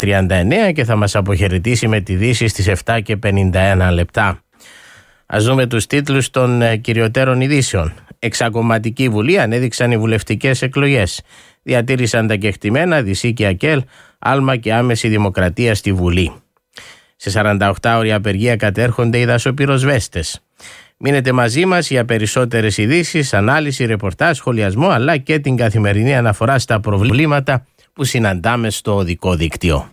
39 και θα μας αποχαιρετήσει με τη Δύση στις 7:51 λεπτά. Ας δούμε τους τίτλους των κυριωτέρων ειδήσεων. Εξακομματική Βουλή ανέδειξαν οι βουλευτικές εκλογές. Διατήρησαν τα κεκτημένα, Δυσί και Ακέλ, άλμα και άμεση δημοκρατία στη Βουλή. Σε 48ωρη απεργία κατέρχονται οι δασοπυροσβέστες. Μείνετε μαζί μας για περισσότερες ειδήσεις, ανάλυση, ρεπορτάζ, σχολιασμό, αλλά και την καθημερινή αναφορά στα προβλήματα που συναντάμε στο οδικό δίκτυο.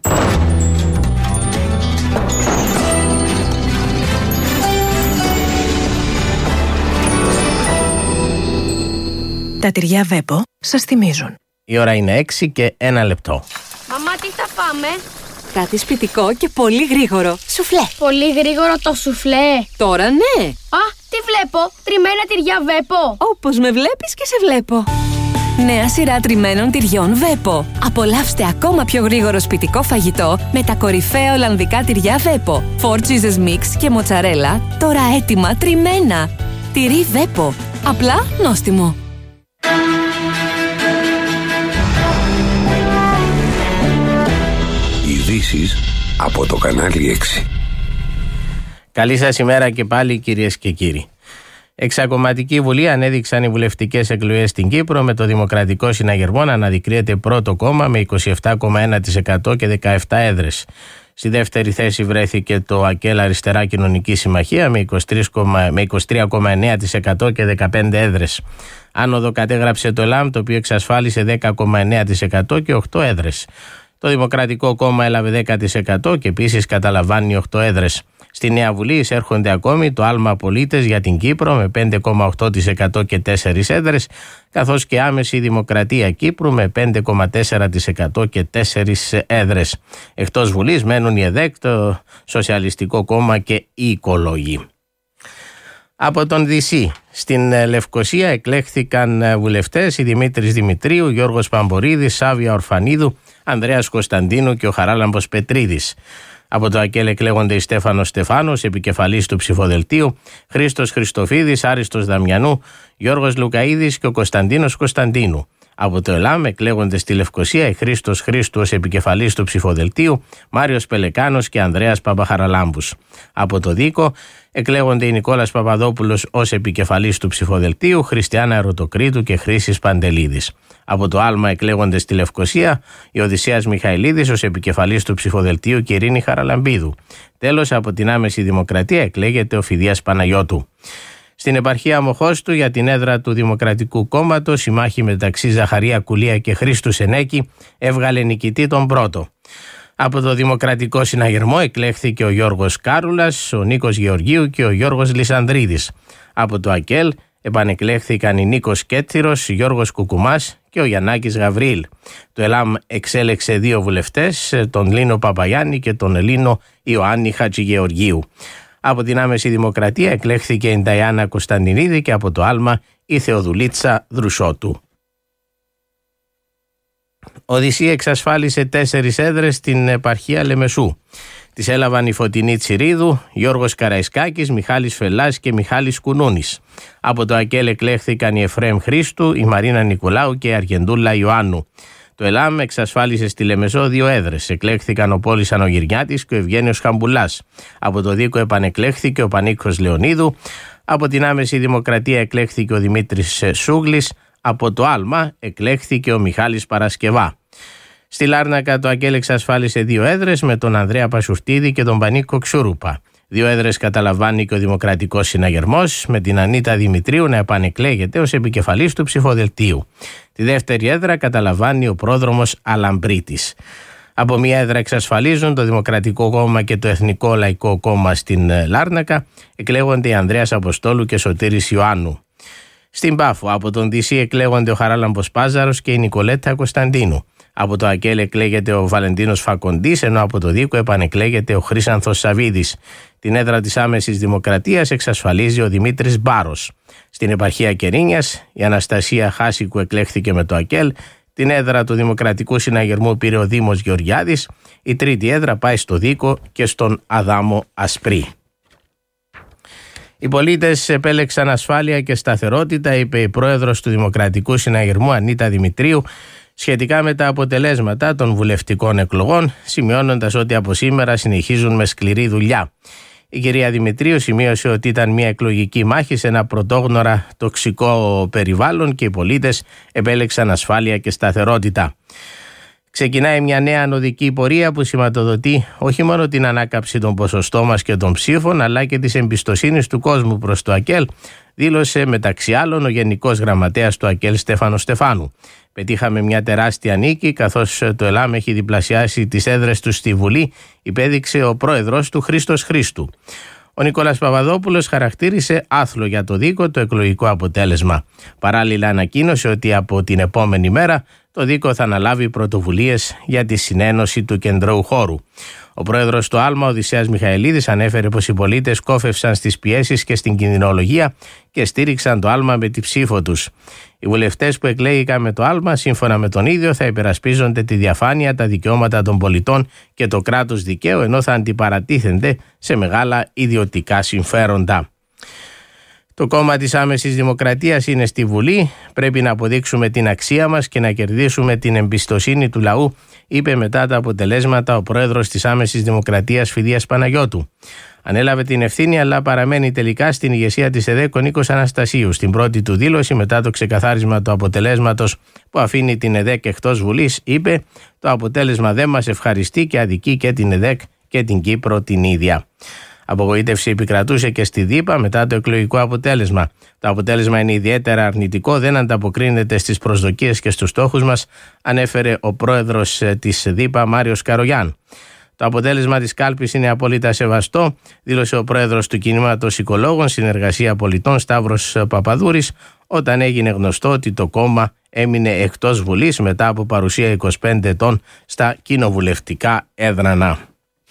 Τα τυριά Βέπο σας θυμίζουν. Η ώρα είναι 6:01. Μαμά, τι θα φάμε? Κάτι σπιτικό και πολύ γρήγορο. Σουφλέ. Πολύ γρήγορο το σουφλέ. Τώρα ναι. Α, τι βλέπω? Τριμμένα τυριά Βέπο. Όπως με βλέπεις και σε βλέπω. Νέα σειρά τριμμένων τυριών Βέπο. Απολαύστε ακόμα πιο γρήγορο σπιτικό φαγητό με τα κορυφαία ολλανδικά τυριά Βέπο. 4 cheeses mix και μοτσαρέλα, τώρα έτοιμα τριμμένα. Τυρί Βέπο. Απλά νόστιμο. Ειδήσεις από το κανάλι 6. Καλή σας ημέρα και πάλι, κυρίες και κύριοι. Εξακομματική Βουλή ανέδειξαν οι βουλευτικές εκλογές στην Κύπρο, με το Δημοκρατικό Συναγερμό να αναδεικνύεται πρώτο κόμμα με 27,1% και 17 έδρες. Στη δεύτερη θέση βρέθηκε το ΑΚΕΛ Αριστερά Κοινωνική Συμμαχία με 23,9% και 15 έδρες. Άνοδο κατέγραψε το ΕΛΑΜ, το οποίο εξασφάλισε 10,9% και 8 έδρες. Το Δημοκρατικό Κόμμα έλαβε 10% και επίσης καταλαμβάνει 8 έδρες. Στη Νέα Βουλή εισέρχονται ακόμη το Άλμα Πολίτες για την Κύπρο με 5,8% και 4 έδρες, καθώς και Άμεση Δημοκρατία Κύπρου με 5,4% και 4 έδρες. Εκτός Βουλής μένουν η ΕΔΕΚ, το Σοσιαλιστικό Κόμμα και οι Οικολόγοι. Από τον Δυσί στην Λευκοσία εκλέχθηκαν βουλευτές οι Δημήτρης Δημητρίου, Γιώργος Παμπορίδης, Σάβια Ορφανίδου, Ανδρέας Κωνσταντίνου και ο Χαράλαμπος Πετρίδης. Από το ΑΚΕΛ εκλέγονται η Στέφανος Στεφάνος, επικεφαλής του ψηφοδελτίου, Χρήστος Χριστοφίδης, Άριστος Δαμιανού, Γιώργος Λουκαίδης και ο Κωνσταντίνος Κωνσταντίνου. Από το ΕΛΑΜ εκλέγονται στη Λευκοσία η Χρήστος Χρήστου ως επικεφαλής του ψηφοδελτίου, Μάριος Πελεκάνος και Ανδρέας Παπαχαραλάμπους. Από το ΔΥΚΟ εκλέγονται η Νικόλας Παπαδόπουλος ως επικεφαλής του ψηφοδελτίου, Χριστιάνα Ερωτοκρίτου και Χρήσης Παντελίδης. Από το άλμα εκλέγονται στη Λευκοσία η Οδυσσέας Μιχαηλίδης ως επικεφαλής του ψηφοδελτίου και Ειρήνη Χαραλαμπίδου. Τέλος, από την Άμεση Δημοκρατία εκλέγεται ο Φιδίας Παναγιώτου. Στην επαρχία Μοχώστου για την έδρα του Δημοκρατικού Κόμματος η μάχη μεταξύ Ζαχαρία Κουλία και Χρήστου Σενέκη έβγαλε νικητή τον πρώτο. Από το Δημοκρατικό Συναγερμό εκλέχθηκε ο Γιώργος Κάρουλας, ο Νίκος Γεωργίου και ο Γιώργος Λισανδρίδης. Από το ΑΚΕΛ επανεκλέχθηκαν οι Νίκος Κέτσιρος, Γιώργος Κουκουμάς και ο Γιαννάκης Γαβρίλ. Το ΕΛΑΜ εξέλεξε 2 βουλευτές, τον Λίνο Παπαγιάννη και τον Ελλήνο Ιωάννη Χατζηγεωργίου. Από την Άμεση Δημοκρατία εκλέχθηκε η Νταϊάννα Κωνσταντινίδη και από το άλμα η Θεοδουλίτσα Δρουσότου. Ο Δυσί εξασφάλισε 4 έδρες στην επαρχία Λεμεσού. Τις έλαβαν η Φωτεινή Τσιρίδου, Γιώργος Καραϊσκάκης, Μιχάλης Φελάς και Μιχάλης Κουνούνης. Από το ΑΚΕΛ εκλέχθηκαν η Εφραίμ Χρήστου, η Μαρίνα Νικολάου και η Αργεντούλα Ιωάννου. Το ΕΛΑΜ εξασφάλισε στη Λεμεσό 2 έδρες. Εκλέχθηκαν ο Πόλης Ανογυρνιάτης και ο Ευγένιος Χαμπουλάς. Από το ΔΥΚΟ επανεκλέχθηκε ο Πανίκος Λεωνίδου. Από την Άμεση Δημοκρατία εκλέχθηκε ο Δημήτρης Σούγλης. Από το άλμα εκλέχθηκε ο Μιχάλης Παρασκευά. Στη Λάρνακα το ΑΚΕΛ εξασφάλισε 2 έδρες με τον Ανδρέα Πασουρτίδη και τον Πανίκο Ξούρουπα. 2 έδρες καταλαμβάνει και ο Δημοκρατικός Συναγερμός, με την Ανίτα Δημητρίου να επανεκλέγεται ως επικεφαλής του ψηφοδελτίου. Τη δεύτερη έδρα καταλαμβάνει ο πρόδρομος Αλαμπρίτης. Από 1 έδρα εξασφαλίζουν το Δημοκρατικό Κόμμα και το Εθνικό Λαϊκό Κόμμα στην Λάρνακα. Εκλέγονται οι Ανδρέας Αποστόλου και Σωτήρης Ιωάννου. Στην Πάφο από τον Δυσί εκλέγονται ο Χαράλαμπος Πάζαρος και η Νικολέτα Κωνσταντίνου. Από το ΑΚΕΛ εκλέγεται ο Βαλεντίνος Φακοντής, ενώ από το ΔΥΚΟ επανεκλέγεται ο Χρύσανθος Σαβίδης. Την έδρα της Άμεσης Δημοκρατίας εξασφαλίζει ο Δημήτρης Μπάρος. Στην επαρχία Κερίνιας η Αναστασία Χάσικου εκλέχθηκε με το ΑΚΕΛ. Την έδρα του Δημοκρατικού Συναγερμού πήρε ο Δήμος Γεωργιάδης. Η τρίτη έδρα πάει στο ΔΥΚΟ και στον Αδάμο Ασπρί. Οι πολίτες επέλεξαν ασφάλεια και σταθερότητα, είπε η πρόεδρος του Δημοκρατικού Συναγερμού Ανίτα Δημητρίου σχετικά με τα αποτελέσματα των βουλευτικών εκλογών, σημειώνοντας ότι από σήμερα συνεχίζουν με σκληρή δουλειά. Η κυρία Δημητρίου σημείωσε ότι ήταν μια εκλογική μάχη σε ένα πρωτόγνωρα τοξικό περιβάλλον και οι πολίτες επέλεξαν ασφάλεια και σταθερότητα. Ξεκινάει μια νέα ανωδική πορεία που σηματοδοτεί όχι μόνο την ανάκαμψη των ποσοστών μας και των ψήφων, αλλά και της εμπιστοσύνης του κόσμου προς το ΑΚΕΛ, δήλωσε μεταξύ άλλων ο Γενικός Γραμματέας του ΑΚΕΛ Στέφανος Στεφάνου. Πετύχαμε μια τεράστια νίκη, καθώς το ΕΛΑΜ έχει διπλασιάσει τις έδρες του στη Βουλή, υπέδειξε ο πρόεδρος του Χρήστος Χρήστου. Ο Νικόλας Παπαδόπουλος χαρακτήρισε άθλο για το Δίκο το εκλογικό αποτέλεσμα. Παράλληλα ανακοίνωσε ότι από την επόμενη μέρα το Δίκο θα αναλάβει πρωτοβουλίες για τη συνένωση του κεντρώου χώρου. Ο πρόεδρος του ΑΛΜΑ, Οδυσσέας Μιχαηλίδης, ανέφερε πως οι πολίτες κόφευσαν στις πιέσεις και στην κινδυνολογία και στήριξαν το ΑΛΜΑ με τη ψήφο τους. Οι βουλευτές που εκλέγηκαν με το ΑΛΜΑ, σύμφωνα με τον ίδιο, θα υπερασπίζονται τη διαφάνεια, τα δικαιώματα των πολιτών και το κράτος δικαίου, ενώ θα αντιπαρατίθενται σε μεγάλα ιδιωτικά συμφέροντα. Το κόμμα της άμεσης δημοκρατίας είναι στη Βουλή. Πρέπει να αποδείξουμε την αξία μας και να κερδίσουμε την εμπιστοσύνη του λαού, είπε μετά τα αποτελέσματα ο πρόεδρος της άμεσης δημοκρατίας Φιδίας Παναγιώτου. Ανέλαβε την ευθύνη, αλλά παραμένει τελικά στην ηγεσία της ΕΔΕΚ ο Νίκος Αναστασίου. Στην πρώτη του δήλωση, μετά το ξεκαθάρισμα του αποτελέσματος που αφήνει την ΕΔΕΚ εκτός Βουλής, είπε: «Το αποτέλεσμα δεν μας ευχαριστεί και αδικεί και την ΕΔΕΚ και την Κύπρο την ίδια». Απογοήτευση επικρατούσε και στη ΔΥΠΑ μετά το εκλογικό αποτέλεσμα. Το αποτέλεσμα είναι ιδιαίτερα αρνητικό, δεν ανταποκρίνεται στις προσδοκίες και στους στόχους μας, ανέφερε ο πρόεδρος της ΔΥΠΑ Μάριος Καρογιάν. Το αποτέλεσμα της κάλπης είναι απόλυτα σεβαστό, δήλωσε ο πρόεδρος του Κινήματος Οικολόγων Συνεργασία Πολιτών Σταύρος Παπαδούρης, όταν έγινε γνωστό ότι το κόμμα έμεινε εκτός Βουλής μετά από παρουσία 25 ετών στα κοινοβουλευτικά έδρανα.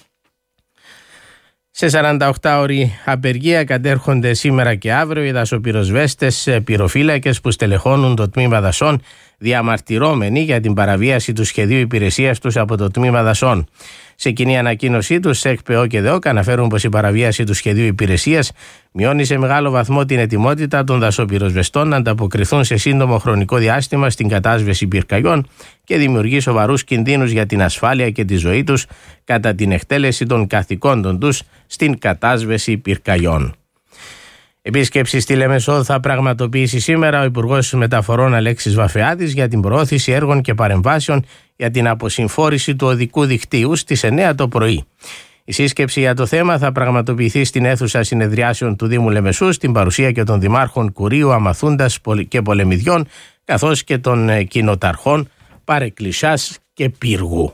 Σε 48ωρη απεργία κατέρχονται σήμερα και αύριο οι δασοπυροσβέστες πυροφύλακες που στελεχώνουν το τμήμα δασών, διαμαρτυρώμενοι για την παραβίαση του σχεδίου υπηρεσίας τους από το τμήμα δασών. Σε κοινή ανακοίνωσή τους, ΕΚΠΕΟ και ΔΕΟΚ αναφέρουν πως η παραβίαση του σχεδίου υπηρεσίας μειώνει σε μεγάλο βαθμό την ετοιμότητα των δασοπυροσβεστών να ανταποκριθούν σε σύντομο χρονικό διάστημα στην κατάσβεση πυρκαγιών και δημιουργεί σοβαρούς κινδύνους για την ασφάλεια και τη ζωή τους κατά την εκτέλεση των καθηκόντων τους στην κατάσβεση πυρκαγιών. Επίσκεψη στη Λεμεσό θα πραγματοποιήσει σήμερα ο Υπουργός Μεταφορών Αλέξης Βαφεάδης για την προώθηση έργων και παρεμβάσεων για την αποσυμφόρηση του οδικού δικτύου στις 9 το πρωί. Η σύσκεψη για το θέμα θα πραγματοποιηθεί στην αίθουσα συνεδριάσεων του Δήμου Λεμεσού, στην παρουσία και των δημάρχων Κουρίου, Αμαθούντας και Πολεμιδιών, καθώς και των κοινοταρχών Παρεκκλησιάς και Πύργου.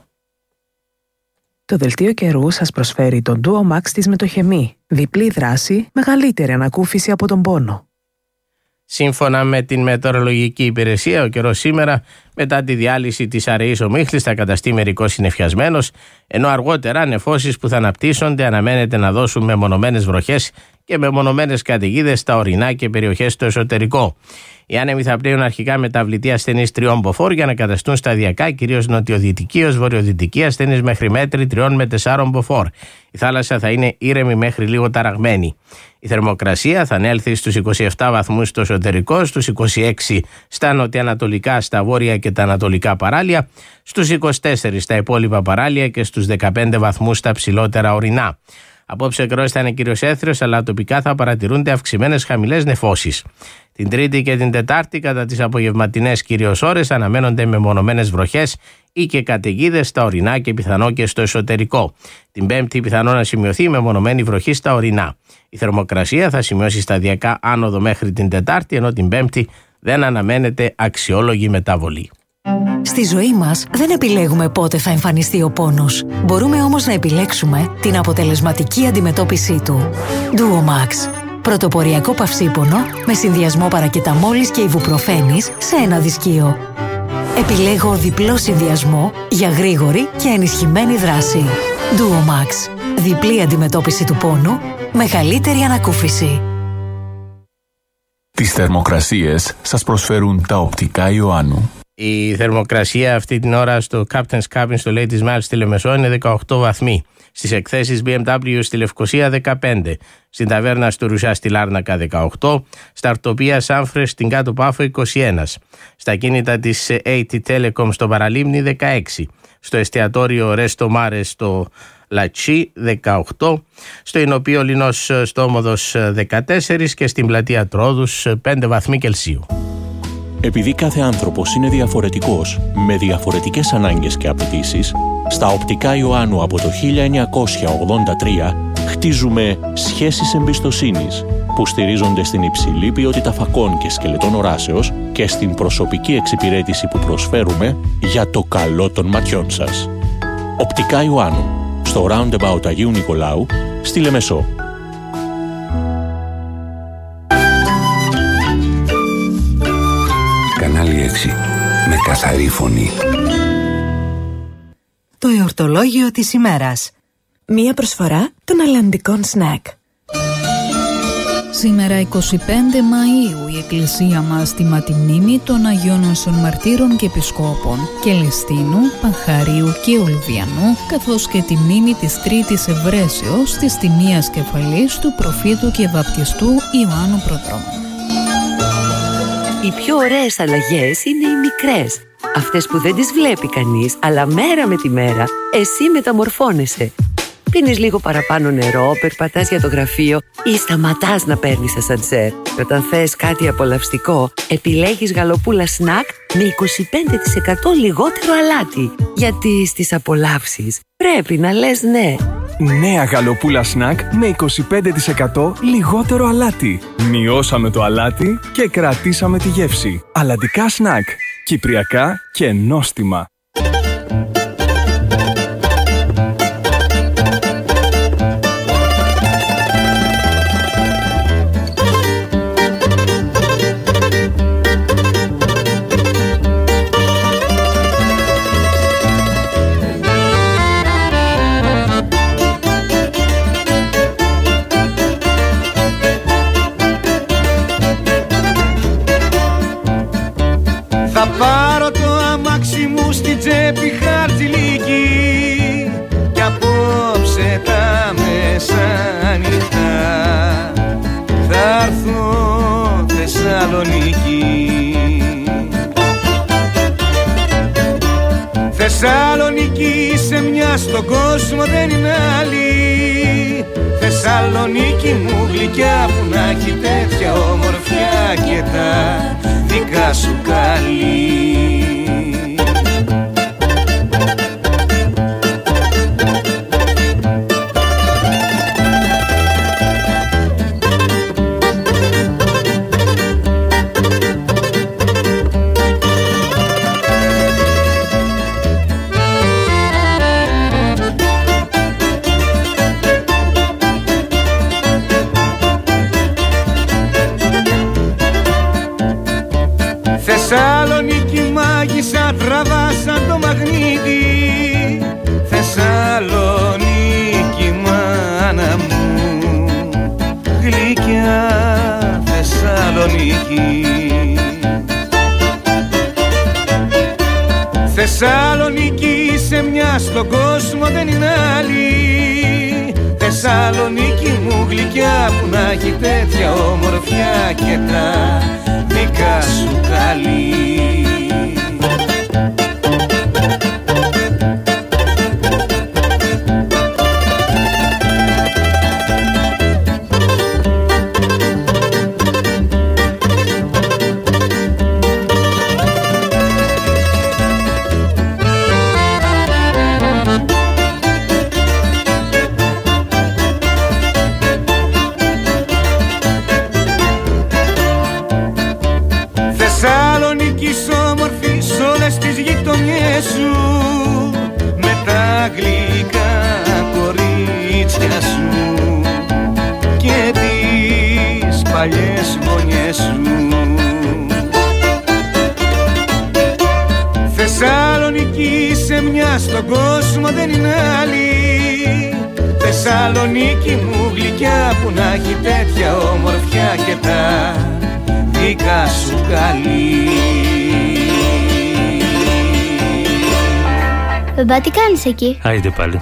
Το δελτίο καιρού σας προσφέρει τον Duo Max της Μετοχεμή. Διπλή δράση, μεγαλύτερη ανακούφιση από τον πόνο. Σύμφωνα με την μετεωρολογική υπηρεσία, ο καιρός σήμερα, μετά τη διάλυση της αραιής ομίχλης, θα καταστεί μερικώς συννεφιασμένος, ενώ αργότερα νεφώσεις που θα αναπτύσσονται αναμένεται να δώσουν μεμονωμένες βροχές και μεμονωμένες καταιγίδες στα ορεινά και περιοχές στο εσωτερικό. Οι άνεμοι θα πνέουν αρχικά μεταβλητή ασθενής 3 μποφόρ για να καταστούν σταδιακά, κυρίως νοτιοδυτική ως βορειοδυτική ασθενής μέχρι μέτρη 3 με 4 μποφόρ. Η θάλασσα θα είναι ήρεμη μέχρι λίγο ταραγμένη. Η θερμοκρασία θα ανέλθει στους 27 βαθμούς στο εσωτερικό, στους 26 στα νοτιοανατολικά, στα βόρεια και τα ανατολικά παράλια, στους 24 στα υπόλοιπα παράλια και στους 15 βαθμούς στα ψηλότερα ορεινά. Απόψε καιρός θα είναι κυρίως έθριος, αλλά τοπικά θα παρατηρούνται αυξημένες χαμηλές νεφώσεις. Την Τρίτη και την Τετάρτη, κατά τις απογευματινές κυρίως ώρες, αναμένονται μεμονωμένες βροχές ή και καταιγίδες στα ορεινά και πιθανό και στο εσωτερικό. Την Πέμπτη πιθανό να σημειωθεί μεμονωμένη βροχή στα ορεινά. Η θερμοκρασία θα σημειώσει σταδιακά άνοδο μέχρι την Τετάρτη, ενώ την Πέμπτη δεν αναμένεται αξιόλογη μεταβολή. Στη ζωή μας δεν επιλέγουμε πότε θα εμφανιστεί ο πόνος. Μπορούμε όμως να επιλέξουμε την αποτελεσματική αντιμετώπιση του. Duo Max. Πρωτοποριακό παυσίπονο με συνδυασμό παρακεταμόλης και ιβουπροφένης σε ένα δισκείο. Επιλέγω διπλό συνδυασμό για γρήγορη και ενισχυμένη δράση. Duo Max. Διπλή αντιμετώπιση του πόνου, μεγαλύτερη ανακούφιση. Τις θερμοκρασίες σας προσφέρουν τα οπτικά Ιωάννου. Η θερμοκρασία αυτή την ώρα στο Captain's Cabin στο Ladies Mile στη Λεμεσό είναι 18 βαθμοί. Στις εκθέσεις BMW στη Λευκοσία 15. Στην ταβέρνα στο Ρουσιά στη Λάρνακα 18. Στα Αρτοπία Σάμφρες στην Κάτω Πάφο 21. Στα κίνητα της AT Telecom στο Παραλίμνη 16. Στο εστιατόριο Resto Mare στο Λατσί 18. Στο Ηνοπείο Λινός στο Όμοδος 14 και στην πλατεία Τρόδους 5 βαθμοί Κελσίου. Επειδή κάθε άνθρωπος είναι διαφορετικός, με διαφορετικές ανάγκες και απαιτήσεις, στα Οπτικά Ιωάννου από το 1983 χτίζουμε σχέσεις εμπιστοσύνης που στηρίζονται στην υψηλή ποιότητα φακών και σκελετών οράσεως και στην προσωπική εξυπηρέτηση που προσφέρουμε για το καλό των ματιών σας. Οπτικά Ιωάννου, στο Roundabout Αγίου Νικολάου, στη Λεμεσό. Κανάλι 6. Με καθαρή φωνή. Το εορτολόγιο της ημέρας. Μία προσφορά των αλλαντικών σνακ. Σήμερα 25 Μαΐου η Εκκλησία μας τιμά τη μνήμη των Αγίων Όσων Μαρτύρων και Επισκόπων Κελεστίνου, Παχαρίου και Ολυβιανού, καθώς και τη μνήμη της Τρίτης Ευρέσεως της τιμίας κεφαλής του προφήτου και βαπτιστού Ιωάννου Προδρόμου. Οι πιο ωραίες αλλαγές είναι οι μικρές. Αυτές που δεν τις βλέπει κανείς, αλλά μέρα με τη μέρα εσύ μεταμορφώνεσαι. Πίνεις λίγο παραπάνω νερό, περπατάς για το γραφείο ή σταματάς να παίρνεις ασανσέρ. Και όταν θες κάτι απολαυστικό, επιλέγεις γαλοπούλα σνακ με 25% λιγότερο αλάτι. Γιατί στις απολαύσεις πρέπει να λες ναι. Νέα γαλοπούλα σνακ με 25% λιγότερο αλάτι. Μειώσαμε το αλάτι και κρατήσαμε τη γεύση. Αλλαντικά σνακ. Κυπριακά και νόστιμα. Θα πάρω το αμάξι μου στην τσέπη χαρτζηλίκι κι απόψε τα μεσάνυχτα θα έρθω Θεσσαλονίκη. Θεσσαλονίκη σε μια στον κόσμο δεν είναι άλλη. Θεσσαλονίκη μου γλυκιά που να έχει τέτοια ομορφιά και τα δικά σου καλή. Θεσσαλονίκη μάγισσα τραβάσαν το μαγνήτη. Θεσσαλονίκη μάνα μου γλυκιά Θεσσαλονίκη. Θεσσαλονίκη σε μια στον κόσμο δεν είναι άλλη. Θεσσαλονίκη μου γλυκιά που να έχει τέτοια ομορφιά και τα δικά σου καλή. Θεσσαλονίκη όμορφη σ' όλες τις γειτονιές σου με τα γλυκά κορίτσια σου και τις παλιές γωνιές σου. Θεσσαλονίκη σε μια στον κόσμο δεν είναι άλλη. Θεσσαλονίκη μου γλυκιά που να έχει τέτοια ομορφιά και τα δικά σου καλή. Μπαμπά, τι κάνεις εκεί? Άιντε πάλι.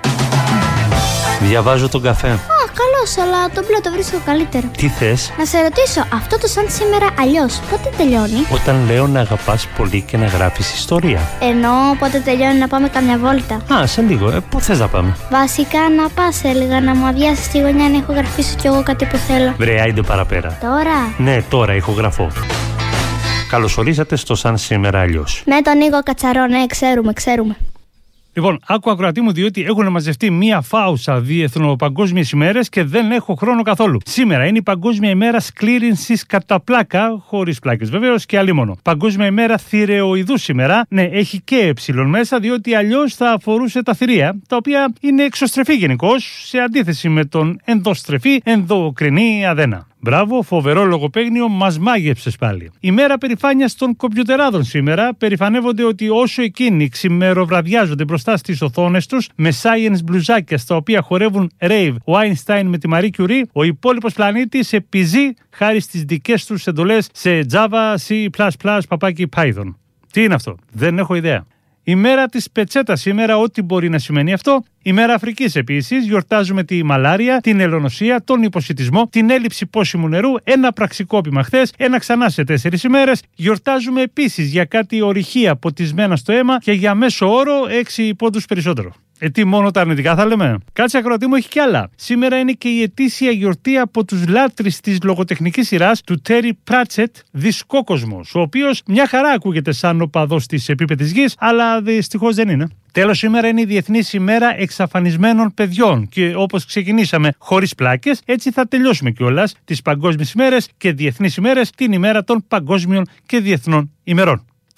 Διαβάζω τον καφέ. Καλώς, αλλά το μπλε το βρίσκω καλύτερο. Τι θες? Να σε ρωτήσω, αυτό το σαν σήμερα αλλιώς, πότε τελειώνει? Όταν λέω να αγαπάς πολύ και να γράφεις ιστορία. Εννοώ πότε τελειώνει να πάμε καμιά βόλτα. Σε λίγο. Πού θες να πάμε? Βασικά να πας, έλεγα, να μου αδειάσεις τη γωνιά να ηχογραφήσω κι εγώ κάτι που θέλω. Βρε, άιντε παραπέρα. Τώρα? Ναι, τώρα ηχογραφώ. Καλωσορίσατε στο σαν σήμερα αλλιώς. Ναι, τον Νίκο Κατσαρό, ναι, ξέρουμε. Λοιπόν, άκου ακροατή μου, διότι έχουν μαζευτεί μία φάουσα διεθνοπαγκόσμιες ημέρες και δεν έχω χρόνο καθόλου. Σήμερα είναι η Παγκόσμια ημέρα σκλήρινσης κατά πλάκα, χωρίς πλάκες βεβαίως και αλίμονο. Παγκόσμια ημέρα θηρεοειδούς σήμερα. Ναι, έχει και εψιλον μέσα, διότι αλλιώς θα αφορούσε τα θηρία, τα οποία είναι εξωστρεφή γενικώς, σε αντίθεση με τον ενδοστρεφή ενδοκρινή αδένα. Μπράβο, φοβερό λογοπαίγνιο, μας μάγεψες πάλι. Η μέρα περηφάνειας των κομπιουτεράδων σήμερα περηφανεύονται ότι όσο εκείνοι ξημεροβραδιάζονται μπροστά στις οθόνες τους με science μπλουζάκια στα οποία χορεύουν rave ο Einstein με τη Marie Curie, ο υπόλοιπος πλανήτης επιζεί χάρη στις δικές τους εντολές σε Java, C++, παπάκι Python. Τι είναι αυτό? Δεν έχω ιδέα. Η μέρα της πετσέτας σήμερα, ό,τι μπορεί να σημαίνει αυτό. Η μέρα Αφρικής επίσης, γιορτάζουμε τη μαλάρια, την ελονοσία, τον υποσιτισμό, την έλλειψη πόσιμου νερού, ένα πραξικόπημα χθες, ένα ξανά σε 4 ημέρες. Γιορτάζουμε επίσης για κάτι ορυχεία ποτισμένα στο αίμα και για μέσο όρο 6 πόντους περισσότερο. Τι μόνο τα αρνητικά θα λέμε? Κάτσε ακροατή μου, έχει κι άλλα. Σήμερα είναι και η ετήσια γιορτή από τους λάτρεις της λογοτεχνικής σειράς του Terry Pratchett, Δισκόκοσμος, ο οποίος μια χαρά ακούγεται σαν οπαδός της επίπεδης γης, αλλά δυστυχώς δεν είναι. Τέλος, σήμερα είναι η Διεθνής ημέρα εξαφανισμένων παιδιών και όπως ξεκινήσαμε χωρίς πλάκες, έτσι θα τελειώσουμε κιόλας τις παγκόσμιες ημέρες και διεθνείς ημέρες την ημέρα των παγκόσμιων και διεθνών ημερών. Το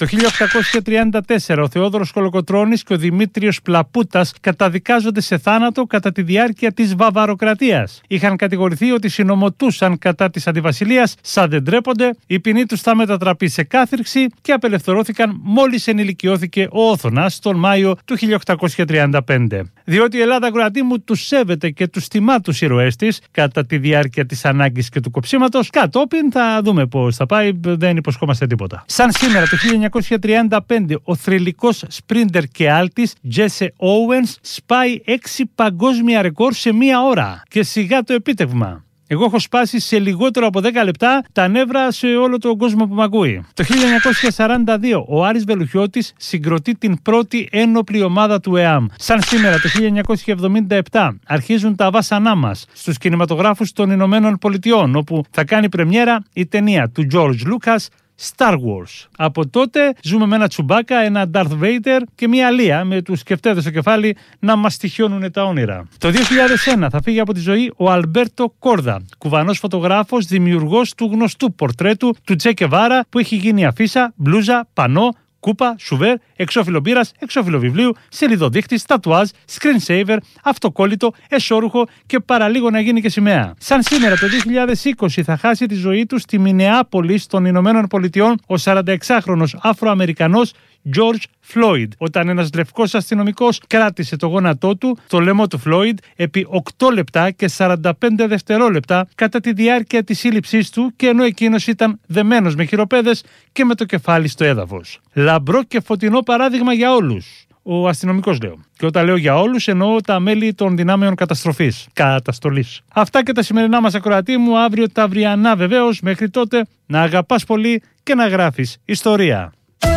1834 ο Θεόδωρος Κολοκοτρώνης και ο Δημήτριος Πλαπούτας καταδικάζονται σε θάνατο κατά τη διάρκεια της Βαβαροκρατίας. Είχαν κατηγορηθεί ότι συνομωτούσαν κατά της αντιβασιλείας, σαν δεν τρέπονται, η ποινή τους θα μετατραπεί σε κάθριξη και απελευθερώθηκαν μόλις ενηλικιώθηκε ο Όθωνας τον Μάιο του 1835. Διότι η Ελλάδα, ακροατή μου, τους σέβεται και τους τιμά τους ήρωές της κατά τη διάρκεια της ανάγκης και του κοψίματος. Κατόπιν θα δούμε πώς θα πάει, δεν υποσχόμαστε τίποτα. Σαν σήμερα το 1935 ο θρυλικός σπρίντερ και άλτης Τζέσε Όουενς σπάει 6 παγκόσμια ρεκόρ σε μία ώρα. Και σιγά το επίτευγμα. Εγώ έχω σπάσει σε λιγότερο από 10 λεπτά τα νεύρα σε όλο τον κόσμο που μ' ακούει. Το 1942 ο Άρης Βελουχιώτης συγκροτεί την πρώτη ένοπλη ομάδα του ΕΑΜ. Σαν σήμερα το 1977 αρχίζουν τα βάσανά μας στους κινηματογράφους των Ηνωμένων Πολιτειών, όπου θα κάνει πρεμιέρα η ταινία του George Lucas, Star Wars. Από τότε ζούμε με ένα Τσουμπάκα, ένα Darth Vader και μια Λία με τους σκεφτέδες στο κεφάλι να μας τυχιώνουν τα όνειρα. Το 2001 θα φύγει από τη ζωή ο Αλμπέρτο Κόρδα, κουβανός φωτογράφος, δημιουργός του γνωστού πορτρέτου του Τσε Γκεβάρα που έχει γίνει αφίσα, μπλούζα, πανό, κούπα, σουβέρ, εξώφυλλο μπύρας, εξώφυλλο βιβλίου, σελιδοδείχτης, τατουάζ, screensaver, αυτοκόλλητο, εσώρουχο και παραλίγο να γίνει και σημαία. Σαν σήμερα το 2020 θα χάσει τη ζωή του στη Μινεάπολη των Ηνωμένων Πολιτειών ο 46χρονος Αφροαμερικανός George Floyd, όταν ένας λευκός αστυνομικός κράτησε το γόνατό του, το λαιμό του Floyd, επί 8 λεπτά και 45 δευτερόλεπτα κατά τη διάρκεια της σύλληψής του και ενώ εκείνος ήταν δεμένος με χειροπέδες και με το κεφάλι στο έδαφος. Λαμπρό και φωτεινό παράδειγμα για όλους. Ο αστυνομικός λέω. Και όταν λέω για όλους εννοώ τα μέλη των δυνάμεων καταστολής. Αυτά και τα σημερινά μας, ακροατή μου. Αύριο τα αυριανά βεβαίως. Μέχρι τότε να αγαπάς πολύ και να γράφεις ιστορία.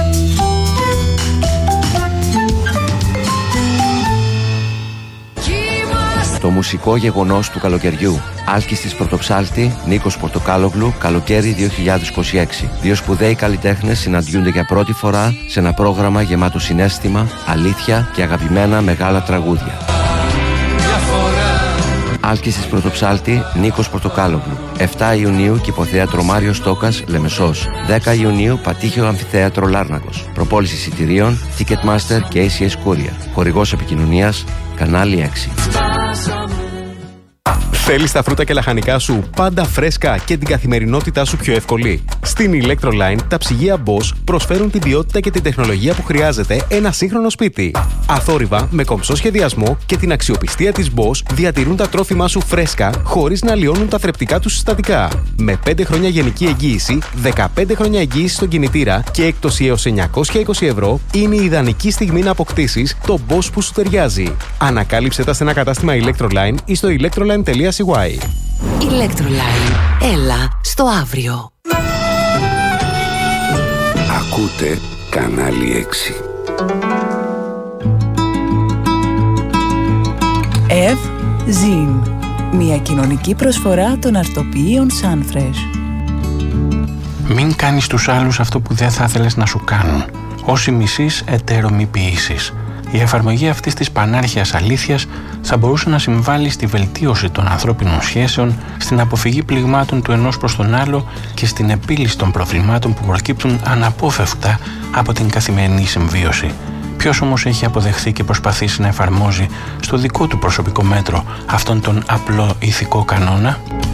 Το μουσικό γεγονός του καλοκαιριού. Άλκης της Πρωτοψάλτη, Νίκος Πορτοκάλογλου, καλοκαίρι 2026. Δύο σπουδαίοι καλλιτέχνες συναντιούνται για πρώτη φορά σε ένα πρόγραμμα γεμάτο συναίσθημα, αλήθεια και αγαπημένα μεγάλα τραγούδια. Άλκης της Πρωτοψάλτη, Νίκος Πορτοκάλογλου. 7 Ιουνίου Κηποθέατρο Μάριος Στόκας, Λεμεσός. 10 Ιουνίου Πατήχιο Αμφιθέατρο Λάρνακος. Προπόληση εισιτηρίων Ticketmaster και ACS Courier. Χορηγός επικοινωνίας Κανάλι 6. Θέλεις τα φρούτα και λαχανικά σου πάντα φρέσκα και την καθημερινότητά σου πιο εύκολη? Στην Electroline, τα ψυγεία Bosch προσφέρουν την ποιότητα και την τεχνολογία που χρειάζεται ένα σύγχρονο σπίτι. Αθόρυβα, με κομψό σχεδιασμό και την αξιοπιστία της Bosch διατηρούν τα τρόφιμά σου φρέσκα χωρίς να λιώνουν τα θρεπτικά τους συστατικά. Με 5 χρόνια γενική εγγύηση, 15 χρόνια εγγύηση στον κινητήρα και έκπτωση έως 920 ευρώ, είναι η ιδανική στιγμή να αποκτήσεις το Bosch που σου ταιριάζει. Ανακάλυψε τα σε ένα κατάστημα Electroline ή στο electroline.cy. Electroline. Έλα στο αύριο. Ακούτε κανάλι 6. Ζιν. Μια κοινωνική προσφορά των αρτοποιείων Sunfresh. Μην κάνεις τους άλλους αυτό που δεν θα ήθελες να σου κάνουν. Όσοι μισείς, εταίρο μη ποιήσεις. Η εφαρμογή αυτής της πανάρχιας αλήθειας θα μπορούσε να συμβάλλει στη βελτίωση των ανθρώπινων σχέσεων, στην αποφυγή πληγμάτων του ενός προς τον άλλο και στην επίλυση των προβλημάτων που προκύπτουν αναπόφευκτα από την καθημερινή συμβίωση. Ποιος όμως έχει αποδεχθεί και προσπαθήσει να εφαρμόζει στο δικό του προσωπικό μέτρο αυτόν τον απλό ηθικό κανόνα?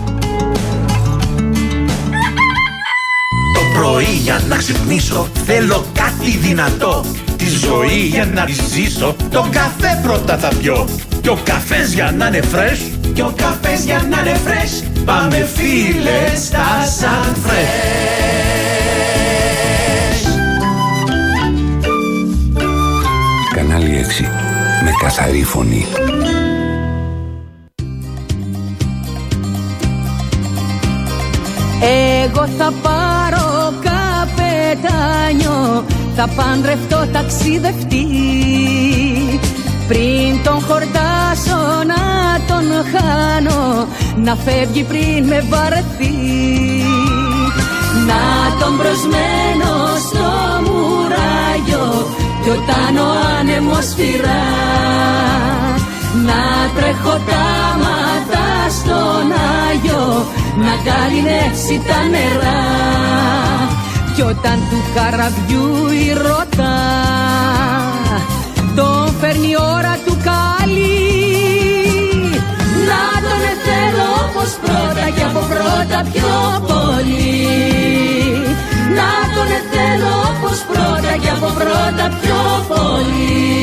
Το πρωί για να ξυπνήσω θέλω κάτι δυνατό. Τη ζωή για να τη ζήσω τον καφέ πρώτα θα πιω. Και ο καφές για να είναι fresh, και ο καφές για να είναι fresh, πάμε φίλε στα Sunfresh. Κανάλι 6. Με καθαρή φωνή. Εγώ θα πάρω καπετάνιο, θα παντρευτώ ταξιδευτή. Πριν τον χορτάσω να τον χάνω, να φεύγει πριν με βαρεθεί. Να τον προσμένω στο μουράγιο κι όταν ο άνεμος φυρά, να τρέχω τα μάτα στον Άγιο, να καληνεύσει τα νερά. Κι όταν του καραβιού η ρότα τον φέρνει η ώρα του καλή, να τον θέλω όπως πρώτα και από πρώτα πιο πολύ. Να τον θέλω όπως πρώτα και από πρώτα πιο πολύ.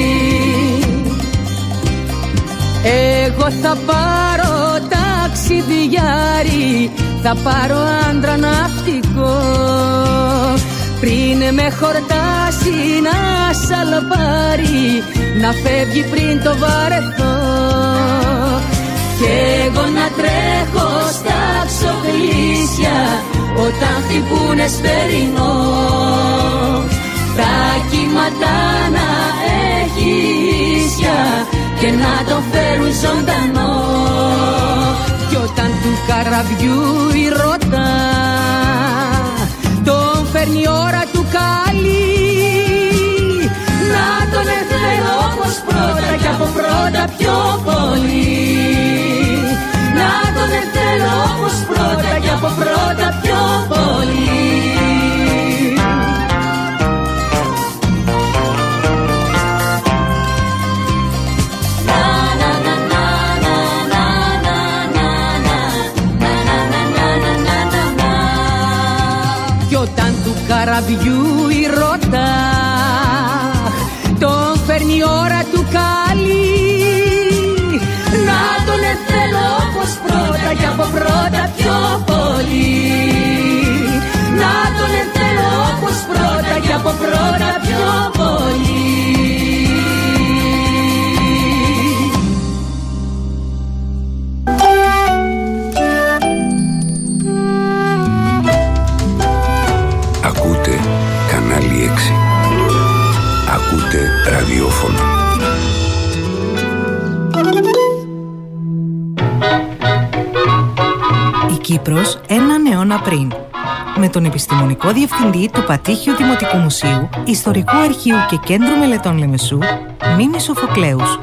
Εγώ θα πάρω ταξιδιάρι, θα πάρω άντρα ναυτικό, πριν με χορτάσει να σαλπάρει, να φεύγει πριν το βαρεθώ. Κι εγώ να τρέχω στα ξοχλήσια όταν χτυπούνε στερινό, τα κύματα να έχει ίσια και να τον φέρουν ζωντανό. Κι όταν του καραβιού η ρότα τον φέρνει η ώρα του καλή, να τον θέλω όπως πρώτα και από πρώτα πιο πολύ. Να τον θέλω όπως πρώτα και από πρώτα πιο πολύ. Καραβιού η ρότα τον φέρνει η ώρα του καλή, να τον θέλω όπως πρώτα και από πρώτα πιο πολύ. Να τον θέλω όπως πρώτα και από πρώτα πιο πολύ. Ακούτε κανάλι 6. Ακούτε ραδιόφωνο. Η Κύπρος έναν αιώνα πριν. Με τον επιστημονικό διευθυντή του Πατήχιου Δημοτικού Μουσείου, Ιστορικού Αρχείου και Κέντρου Μελετών Λεμεσού, Μίμη Σοφοκλέους.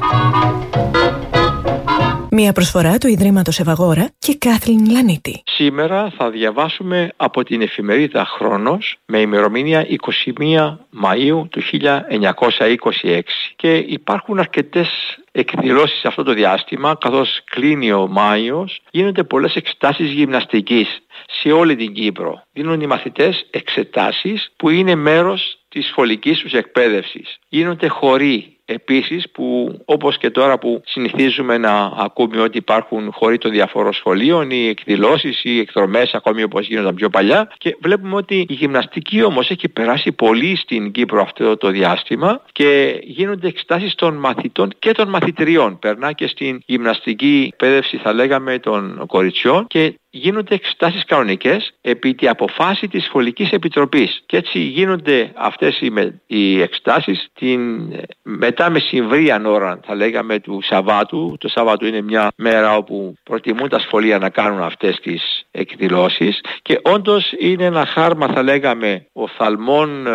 Μια προσφορά του Ιδρύματος Ευαγόρα και Κάθλιν Λανίτη. Σήμερα θα διαβάσουμε από την εφημερίδα Χρόνος με ημερομηνία 21 Μαΐου του 1926 και υπάρχουν αρκετές εκδηλώσεις αυτό το διάστημα, καθώς κλείνει ο Μάιος, γίνονται πολλές εξετάσεις γυμναστικής σε όλη την Κύπρο. Δίνουν οι μαθητές εξετάσεις που είναι μέρος της σχολικής τους εκπαίδευσης. Γίνονται χοροί επίσης που, όπως και τώρα που συνηθίζουμε να ακούμε ότι υπάρχουν χοροί των διαφορών σχολείων ή εκδηλώσεις ή εκδρομές ακόμη όπως γίνονταν πιο παλιά, και βλέπουμε ότι η γυμναστική όμως έχει περάσει πολύ στην Κύπρο αυτό το διάστημα και γίνονται εξετάσεις των μαθητών και των μαθητριών. Περνά και στην γυμναστική εκπαίδευση, θα λέγαμε, των κοριτσιών, και γίνονται εξετάσεις κανονικές επί τη αποφάση της σχολικής επιτροπής. Και έτσι γίνονται αυτές οι εξετάσεις την μετά μεσημβρίαν ώρα, θα λέγαμε, του Σαββάτου. Το Σάββατο είναι μια μέρα όπου προτιμούν τα σχολεία να κάνουν αυτές τις εκδηλώσεις, και όντως είναι ένα χάρμα, θα λέγαμε, οφθαλμών,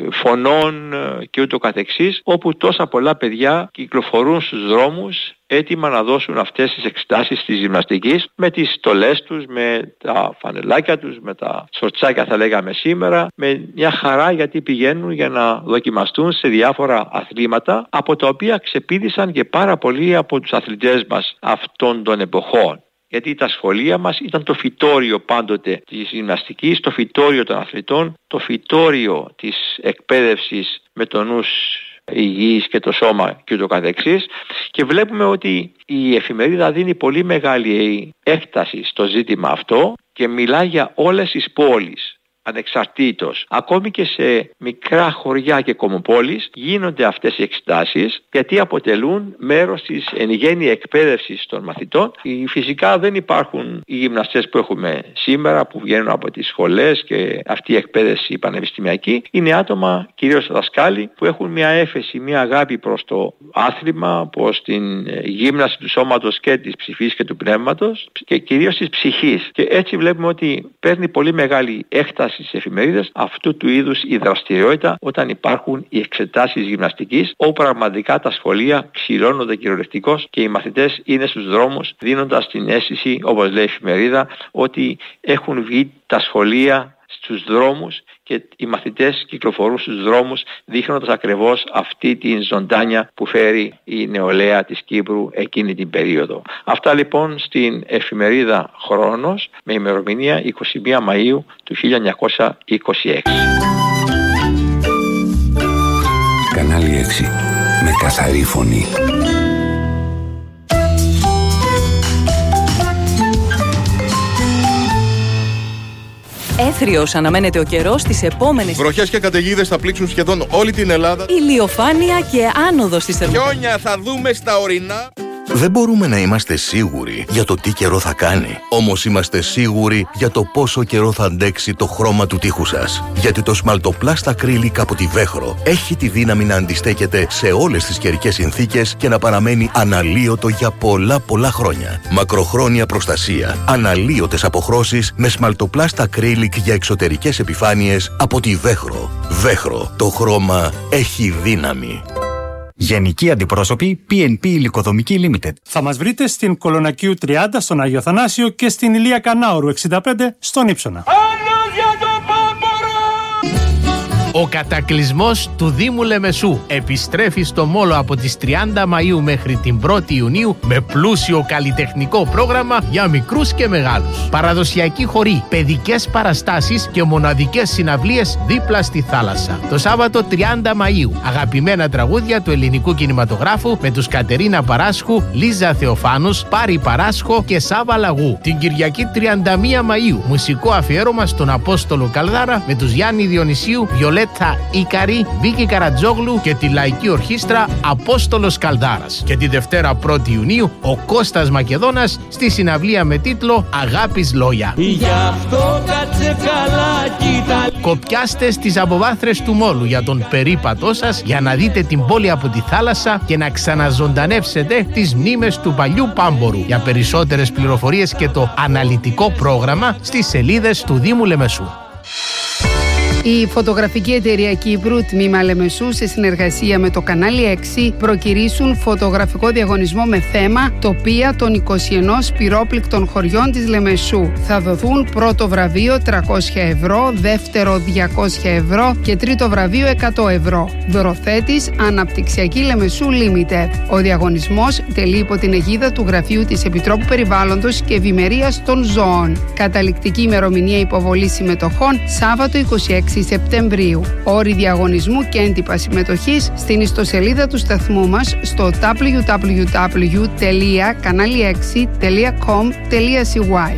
φωνών και ούτω καθεξής, όπου τόσα πολλά παιδιά κυκλοφορούν στους δρόμους έτοιμα να δώσουν αυτές τις εξετάσεις της γυμναστικής, με τις στολές τους, με τα φανελάκια τους, με τα σορτσάκια, θα λέγαμε σήμερα, με μια χαρά, γιατί πηγαίνουν για να δοκιμαστούν σε διάφορα αθλήματα, από τα οποία ξεπήδησαν και πάρα πολλοί από τους αθλητές μας αυτών των εποχών. Γιατί τα σχολεία μας ήταν το φυτόριο πάντοτε της γυμναστικής, το φυτόριο των αθλητών, το φυτόριο της εκπαίδευσης με το νους υγιής και το σώμα και ούτω καθεξής, και βλέπουμε ότι η εφημερίδα δίνει πολύ μεγάλη έκταση στο ζήτημα αυτό και μιλά για όλες τις πόλεις ανεξαρτήτως. Ακόμη και σε μικρά χωριά και κομμοπόλεις γίνονται αυτές οι εξετάσεις, γιατί αποτελούν μέρος της εν γέννη εκπαίδευσης των μαθητών. Φυσικά δεν υπάρχουν οι γυμναστές που έχουμε σήμερα, που βγαίνουν από τις σχολές και αυτή η εκπαίδευση πανεπιστημιακή. Είναι άτομα, κυρίως δασκάλοι, που έχουν μια έφεση, μια αγάπη προς το άθλημα, προς την γύμναση του σώματος και της ψυχής και του πνεύματος, και κυρίως της ψυχής. Και έτσι βλέπουμε ότι παίρνει πολύ μεγάλη έκταση στις εφημερίδες αυτού του είδους η δραστηριότητα, όταν υπάρχουν οι εξετάσεις γυμναστικής, όπου πραγματικά τα σχολεία ξυλώνονται κυριολεκτικώς και οι μαθητές είναι στους δρόμους, δίνοντας την αίσθηση, όπως λέει η εφημερίδα, ότι έχουν βγει τα σχολεία στους δρόμους και οι μαθητές κυκλοφορούν στους δρόμους, δείχνοντας ακριβώς αυτή την ζωντάνια που φέρει η νεολαία της Κύπρου εκείνη την περίοδο. Αυτά λοιπόν στην εφημερίδα Χρόνος, με ημερομηνία 21 Μαΐου του 1926. Κανάλι 6. Με καθαρή φωνή. Έθριος αναμένεται ο καιρός τις επόμενες... Βροχές και καταιγίδες θα πλήξουν σχεδόν όλη την Ελλάδα. Ηλιοφάνεια και άνοδος της θερμοκρασίας. Χιόνια θα δούμε στα ορεινά. Δεν μπορούμε να είμαστε σίγουροι για το τι καιρό θα κάνει. Όμως είμαστε σίγουροι για το πόσο καιρό θα αντέξει το χρώμα του τοίχου σας. Γιατί το Smaltoplastic Acrylic από τη Βέχρο έχει τη δύναμη να αντιστέκεται σε όλες τις καιρικές συνθήκες και να παραμένει αναλύωτο για πολλά χρόνια. Μακροχρόνια προστασία, αναλύωτες αποχρώσεις με Smaltoplastic Acrylic για εξωτερικές επιφάνειες από τη Βέχρο. Βέχρο, το χρώμα έχει δύναμη. Γενικοί αντιπρόσωποι PNP Υλικοδομική Limited. Θα μας βρείτε στην Κολονακίου 30 στον Άγιο Θανάσιο και στην Ηλία Κανάωρου 65 στον Ύψωνα. Ο κατακλυσμός του Δήμου Λεμεσού επιστρέφει στο Μόλο από τις 30 Μαΐου μέχρι την 1η Ιουνίου με πλούσιο καλλιτεχνικό πρόγραμμα για μικρούς και μεγάλους. Παραδοσιακοί χοροί, παιδικές παραστάσεις και μοναδικές συναυλίες δίπλα στη θάλασσα. Το Σάββατο 30 Μαΐου αγαπημένα τραγούδια του ελληνικού κινηματογράφου με τους Κατερίνα Παράσχου, Λίζα Θεοφάνους, Πάρη Παράσχο και Σάβα Λαγού. Την Κυριακή 31 Μαΐου μουσικό αφιέρωμα στον Απόστολο Καλδάρα με τους Γιάννη Διονυσίου, Βιολέτα Ίκαρη, Βίκη Καρατζόγλου και τη Λαϊκή Ορχήστρα Απόστολος Καλδάρας. Και τη Δευτέρα 1η Ιουνίου ο Κώστας Μακεδόνας στη συναυλία με τίτλο «Αγάπης Λόγια». Γι' αυτό κάτσε καλά, κοίτα. Κοπιάστε στις αποβάθρες του Μόλου για τον περίπατό σας, για να δείτε την πόλη από τη θάλασσα και να ξαναζωντανεύσετε τις μνήμες του παλιού Πάμπορου. Για περισσότερες πληροφορίες και το αναλυτικό πρόγραμμα στις σελίδες του Δήμου Λεμεσού. Η φωτογραφική εταιρεία Κύπρου, τμήμα Λεμεσού, σε συνεργασία με το κανάλι 6, προκυρήσουν φωτογραφικό διαγωνισμό με θέμα τοπία των 21 πυρόπληκτων χωριών της Λεμεσού. Θα δοθούν πρώτο βραβείο 300 ευρώ, δεύτερο 200 ευρώ και τρίτο βραβείο 100 ευρώ. Δωροθέτης Αναπτυξιακή Λεμεσού Limited. Ο διαγωνισμός τελεί υπό την αιγίδα του Γραφείου της Επιτρόπου Περιβάλλοντος και Ευημερίας των Ζώων. Καταληκτική ημερομηνία υποβολής συμμετοχών Σάββατο 26 Σεπτεμβρίου. Όροι διαγωνισμού και έντυπα συμμετοχής στην ιστοσελίδα του σταθμού μας στο www.kanali6.com.cy.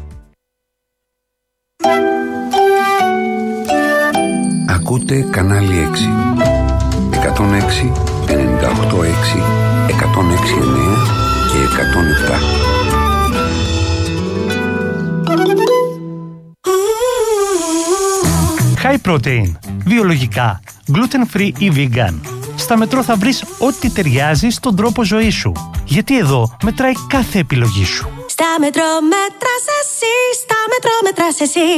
Ακούτε Κανάλι 6. 106, 98,6, 106,9 και 107. High protein, βιολογικά, gluten free ή vegan. Στα Μετρό θα βρεις ό,τι ταιριάζει στον τρόπο ζωής σου. Γιατί εδώ μετράει κάθε επιλογή σου. Στα Μετρό μέτρας εσύ, στα Μετρό μέτρας εσύ.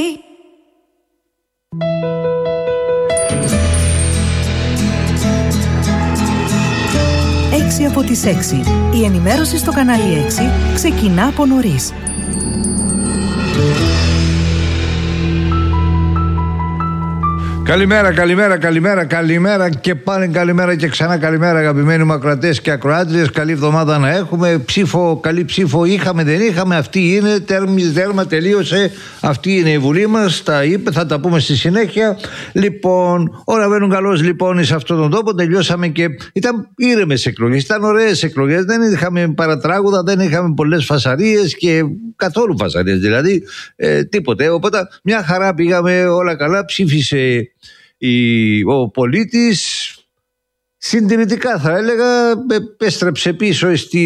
6 από τις 6. Η ενημέρωση στο κανάλι 6 ξεκινά από νωρίς. Καλημέρα και πάλι καλημέρα και ξανά καλημέρα, αγαπημένοι μου ακροατές και ακροάτριες. Καλή εβδομάδα να έχουμε. Καλή ψήφο είχαμε, δεν είχαμε. Αυτή είναι, τέρμα τελείωσε. Αυτή είναι η Βουλή μας. Τα είπε, θα τα πούμε στη συνέχεια. Λοιπόν, όλα βαίνουν καλώς λοιπόν σε αυτόν τον τόπο. Τελειώσαμε και ήταν ήρεμες εκλογές. Ήταν ωραίες εκλογές. Δεν είχαμε παρατράγουδα, δεν είχαμε πολλές φασαρίες και καθόλου φασαρίες δηλαδή. Τίποτε. Οπότε μια χαρά πήγαμε, όλα καλά. Ψήφισε ο πολίτης συντηρητικά, θα έλεγα. Επέστρεψε πίσω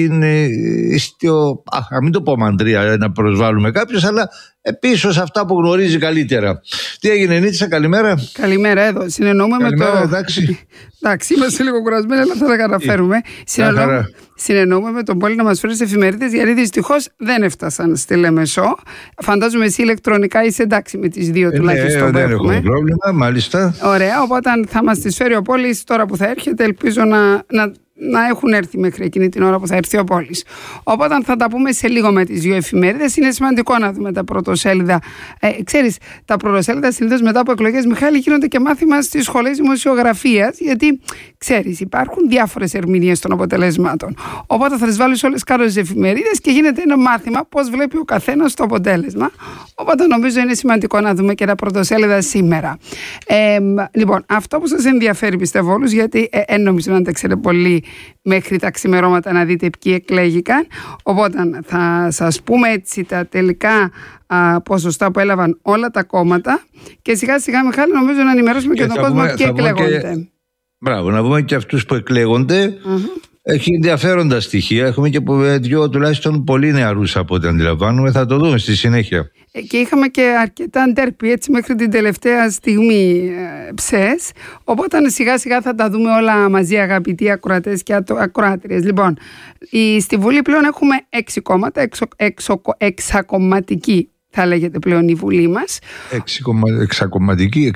να μην το πω μαντρία να προσβάλλουμε κάποιους, αλλά πίσω σε αυτά που γνωρίζει καλύτερα. Τι έγινε, Νίτσα, καλημέρα. Καλημέρα, εδώ συνεννοούμε με το... Εντάξει, είμαστε λίγο κουρασμένοι, αλλά θα τα καταφέρουμε. Συνεννοούμε με τον Πόλη να μας φέρει εφημερίδες, γιατί δυστυχώς δεν έφτασαν στη Λεμεσό. Φαντάζομαι εσύ ηλεκτρονικά είσαι εντάξει με τις δύο τουλάχιστον που δεν έχουμε πρόβλημα, μάλιστα. Ωραία, οπότε θα μας τις φέρει ο Πόλης τώρα που θα έρχεται. Ελπίζω να έχουν έρθει μέχρι εκείνη την ώρα που θα έρθει ο Πόλης. Οπότε θα τα πούμε σε λίγο με τις δύο εφημερίδες. Είναι σημαντικό να δούμε τα πρωτοσέλιδα. Ξέρεις, τα πρωτοσέλιδα συνήθως μετά από εκλογές, Μιχάλη, γίνονται και μάθημα στις σχολές δημοσιογραφίας, γιατί ξέρεις, υπάρχουν διάφορες ερμηνείες των αποτελεσμάτων. Οπότε θα τις βάλεις όλες κάτω στις εφημερίδες και γίνεται ένα μάθημα πώς βλέπει ο καθένας το αποτέλεσμα. Οπότε νομίζω είναι σημαντικό να δούμε και τα πρωτοσέλιδα σήμερα. Λοιπόν, αυτό που σας ενδιαφέρει πιστεύω όλους, γιατί νομίζω να αντέξετε πολύ μέχρι τα ξημερώματα να δείτε ποιοι εκλέγηκαν. Οπότε θα σας πούμε έτσι τα τελικά ποσοστά που έλαβαν όλα τα κόμματα και σιγά σιγά, Μιχάλη, νομίζω να ενημερώσουμε και τον κόσμο ποιοι εκλέγονται. Μπράβο, να πούμε και αυτούς που εκλέγονται. Έχει ενδιαφέροντα στοιχεία. Έχουμε και δύο τουλάχιστον πολύ νεαρούς από ό,τι αντιλαμβάνουμε. Θα το δούμε στη συνέχεια. Και είχαμε και αρκετά ντέρπι έτσι μέχρι την τελευταία στιγμή ψες. Οπότε σιγά σιγά θα τα δούμε όλα μαζί, αγαπητοί ακροατές και ακροάτριες. Λοιπόν, στη Βουλή πλέον έχουμε 6 κόμματα, εξακομματική θα λέγεται πλέον η Βουλή μας. Εξακομματική.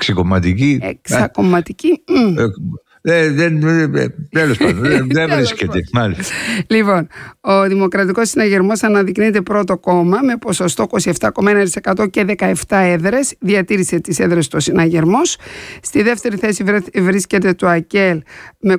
Τέλος πάντων, δεν βρίσκεται. Λοιπόν, ο Δημοκρατικός Συναγερμός αναδεικνύεται πρώτο κόμμα με ποσοστό 27,1% και 17 έδρες. Διατήρησε τις έδρες του Συναγερμός. Στη δεύτερη θέση βρίσκεται το ΑΚΕΛ με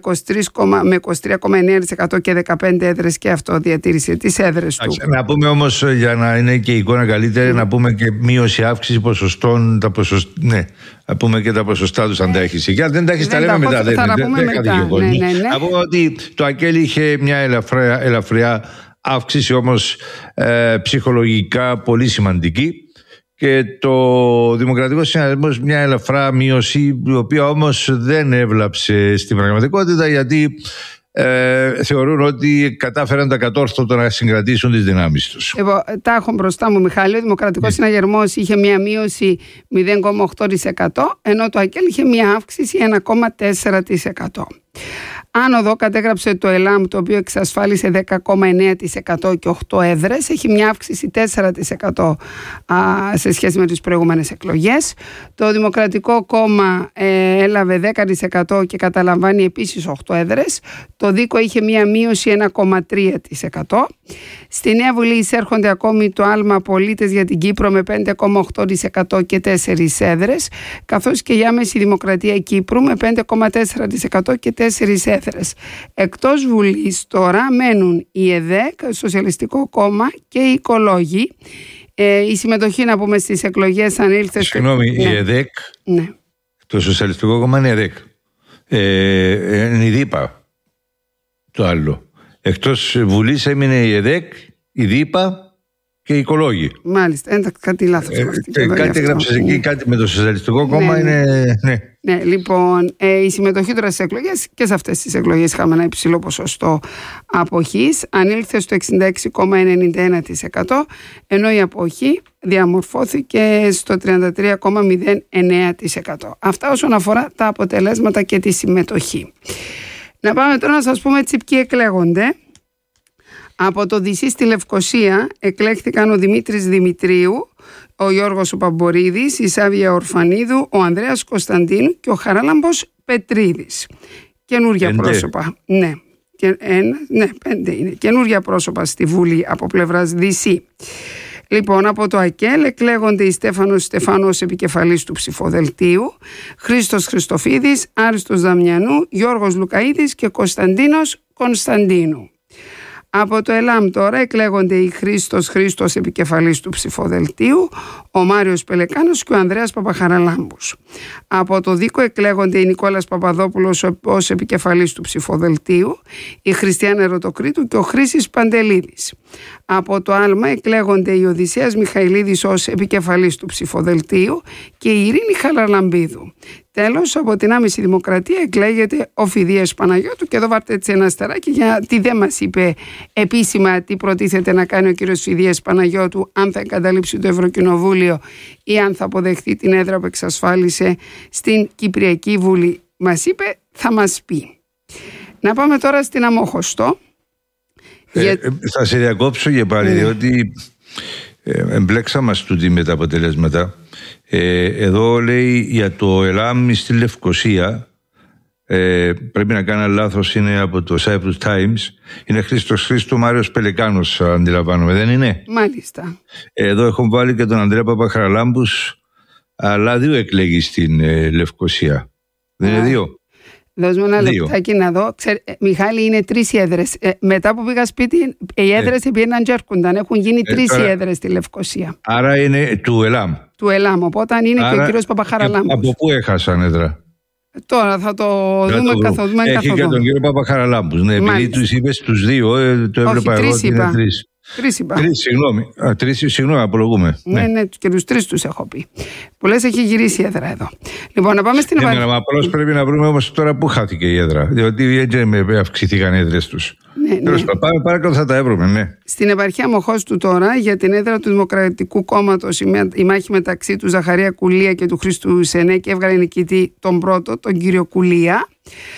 23,9% και 15 έδρες, και αυτό διατήρησε τις έδρες του. Να πούμε όμως, για να είναι και η εικόνα καλύτερη, να πούμε και μείωση αύξηση ποσοστών. Να πούμε και τα ποσοστά τους αν τα έχεις. Και αν δεν τα έχεις, τα λέμε μετά. Να πούμε ότι το ΑΚΕΛ είχε μια ελαφριά αύξηση, όμως ψυχολογικά πολύ σημαντική, και το Δημοκρατικό Συναγερμός μια ελαφρά μείωση, η οποία όμως δεν έβλαψε στην πραγματικότητα, γιατί θεωρούν ότι κατάφεραν τα κατόρθωτα να συγκρατήσουν τις δυνάμεις τους. Τα έχω μπροστά μου, Μιχάλη. Ο Δημοκρατικός Συναγερμός είχε μια μείωση 0,8%, ενώ το ΑΚΕΛ είχε μια αύξηση 1,4%. Άνοδο κατέγραψε το ΕΛΑΜ, το οποίο εξασφάλισε 10,9% και 8 έδρες. Έχει μια αύξηση 4% σε σχέση με τις προηγούμενες εκλογές. Το Δημοκρατικό Κόμμα έλαβε 10% και καταλαμβάνει επίσης 8 έδρες. Το ΔΙΚΟ είχε μια μείωση 1,3%. Στη Νέα Βουλή εισέρχονται ακόμη το άλμα Πολίτες για την Κύπρο με 5,8% και 4 έδρες, καθώς και η Άμεση Δημοκρατία Κύπρου με 5,4% και 4 έδρες. Εκτός Βουλής τώρα μένουν η ΕΔΕΚ, το Σοσιαλιστικό Κόμμα και οι Οικολόγοι. Η συμμετοχή, να πούμε, στις εκλογές ανήλθε... Συγγνώμη, η ΕΔΕΚ, το Σοσιαλιστικό Κόμμα είναι η ΕΔΕΚ. Είναι η ΔΥΠΑ το άλλο. Εκτός Βουλής έμεινε η ΕΔΕΚ, η ΔΥΠΑ και οι Οικολόγοι. Μάλιστα, κάτι λάθος. Κάτι έγραψες εκεί, κάτι με το Σοσιαλιστικό Κόμμα είναι... Ναι, λοιπόν, η συμμετοχή τώρα στις εκλογές, και σε αυτές τις εκλογές είχαμε ένα υψηλό ποσοστό αποχής, ανήλθε στο 66,91%, ενώ η αποχή διαμορφώθηκε στο 33,09%. Αυτά όσον αφορά τα αποτελέσματα και τη συμμετοχή. Να πάμε τώρα να σας πούμε έτσι ποιοι εκλέγονται. Από το Δυσί στη Λευκοσία εκλέχθηκαν ο Δημήτρης Δημητρίου, ο Γιώργος Παμπορίδης, η Σάβια Ορφανίδου, ο Ανδρέας Κωνσταντίνου και ο Χαράλαμπος Πετρίδης. Καινούρια πρόσωπα. Ναι, 5 είναι. Καινούρια πρόσωπα στη Βουλή από πλευράς Δυσί. Λοιπόν, από το ΑΚΕΛ εκλέγονται η Στέφανος Στεφάνος επικεφαλής του ψηφοδελτίου, Χρήστος Χριστοφίδης, Άριστος Δαμιανού, Γιώργος Λουκαίδης και Κωνσταντίνος Κωνσταντίνου. Από το ΕΛΑΜ τώρα εκλέγονται η Χρήστος επικεφαλής του ψηφοδελτίου, ο Μάριος Πελεκάνος και ο Ανδρέας Παπαχαραλάμπους. Από το ΔΙΚΟ εκλέγονται η Νικόλας Παπαδόπουλος ως επικεφαλής του ψηφοδελτίου, η Χριστιάνα Ερωτοκρίτου και ο Χρήσης Παντελίδης. Από το άλμα εκλέγονται η Οδυσσέας Μιχαηλίδης ως επικεφαλής του ψηφοδελτίου και η Ειρήνη Χαλαρλαμπίδου. Τέλος, από την Άμεση Δημοκρατία εκλέγεται ο Φιδίας Παναγιώτου, και εδώ βάρτε έτσι ένα αστεράκι, γιατί δεν μας είπε επίσημα τι προτίθεται να κάνει ο κύριος Φιδίας Παναγιώτου, αν θα εγκαταλείψει το Ευρωκοινοβούλιο ή αν θα αποδεχτεί την έδρα που εξασφάλισε στην Κυπριακή Βουλή. Μας είπε, θα μας πει. Να πάμε τώρα στην Αμόχωστο. Θα σε διακόψω και πάλι, διότι εμπλέξαμε στούτι με τα αποτελέσματα. Εδώ λέει για το ΕΛΑΜ στη Λευκοσία, πρέπει να κάνω λάθος, είναι από το Cyprus Times, είναι Χρήστο Μάριος Πελεκάνος, αντιλαμβάνομαι, δεν είναι? Μάλιστα. Εδώ έχουν βάλει και τον Ανδρέα Παπαχαραλάμπους, αλλά 2 εκλέγει στην Λευκοσία. Δεν είναι 2? Δώσ' μου ένα λεπτάκι να δω. Μιχάλη, είναι 3 έδρες. Μετά που πήγα σπίτι, οι έδρες πήγαιναν και έρχονταν. Έχουν γίνει 3 έδρες στη Λευκοσία. Άρα είναι του ΕΛΑΜ. Του ΕΛΑΜ, οπότε είναι και ο κύριος Παπαχαραλάμπους. Από πού έχασαν έδρα? Τώρα θα το δούμε καθοδούμε. Έχει και τον κύριο Παπαχαραλάμπους. Ναι, επειδή τους είπες τους 2, το έβλεπα εγώ ότι είναι 3. 3 είπα. 3, συγγνώμη, απολογούμε. Ναι, και τους 3 τους έχω πει. Που λες έχει γυρίσει η έδρα εδώ. Λοιπόν, να πάμε στην επαρχία. Απλώς πρέπει να βρούμε όμως τώρα πού χάθηκε η έδρα. Διότι έτσι αυξηθήκαν οι έδρες τους. Τέλος πάντων, πάμε παρακαλώ, θα τα έβρουμε, ναι. Στην επαρχία Μοχώστου τώρα, για την έδρα του Δημοκρατικού Κόμματος, η μάχη μεταξύ του Ζαχαρία Κουλία και του Χρήστου Σενέκη έβγαλε νικητή τον πρώτο, τον κύριο Κουλία.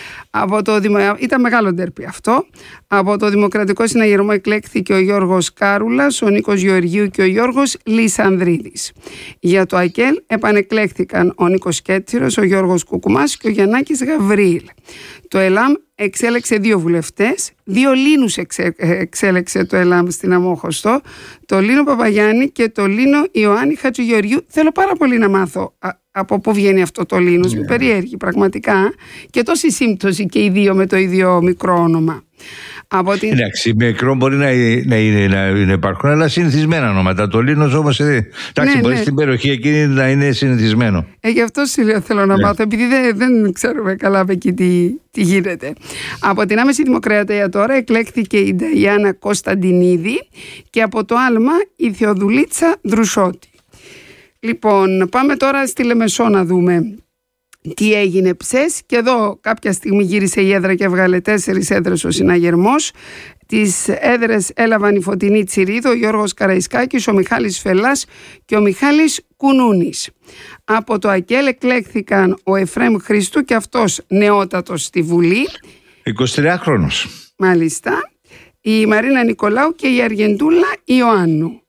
Ήταν μεγάλο ντέρπι αυτό. Από το Δημοκρατικό Συναγερμό εκλέχθηκε ο Γιώργος Κάρουλας, ο Νίκος Γεωργίου και ο Γιώργος Λισανδρίδης. Για το ΑΚΕΛ επανεκλέχθηκαν ο Νίκος Κέτσιρος, ο Γιώργος Κουκουμάς και ο Γιαννάκης Γαβρίλ. Το ΕΛΑΜ εξέλεξε 2 βουλευτές, 2 Λίνους εξέλεξε το ΕΛΑΜ στην Αμόχωστο, το Λίνο Παπαγιάννη και το Λίνο Ιωάννη Χατζηγεωργίου. Θέλω πάρα πολύ να μάθω από πού βγαίνει αυτό το Λίνος, μου περιέργει πραγματικά, και τόση σύμπτωση και οι 2 με το ίδιο μικρό όνομα. Εντάξει, μικρό μπορεί να υπάρχουν, αλλά συνηθισμένα ονόματα. Το Λίνος όμως, μπορεί στην περιοχή εκείνη να είναι συνηθισμένο. Γι' αυτό θέλω να μάθω, επειδή δεν ξέρουμε καλά από εκεί τι γίνεται. Από την Άμεση Δημοκρατία τώρα εκλέχθηκε η Νταϊάννα Κωνσταντινίδη και από το άλμα η Θεοδουλίτσα Δρουσότη. Λοιπόν, πάμε τώρα στη Λεμεσό να δούμε τι έγινε ψες, και εδώ κάποια στιγμή γύρισε η έδρα και έβγαλε 4 έδρες ο συναγερμός. Τις έδρες έλαβαν η Φωτεινή Τσιρίδο, ο Γιώργος Καραϊσκάκης, ο Μιχάλης Φελάς και ο Μιχάλης Κουνούνης. Από το ΑΚΕΛ εκλέχθηκαν ο Εφραίμ Χρήστου, και αυτός νεότατος στη Βουλή, 23χρονος. Μάλιστα. Η Μαρίνα Νικολάου και η Αργεντούλα Ιωάννου.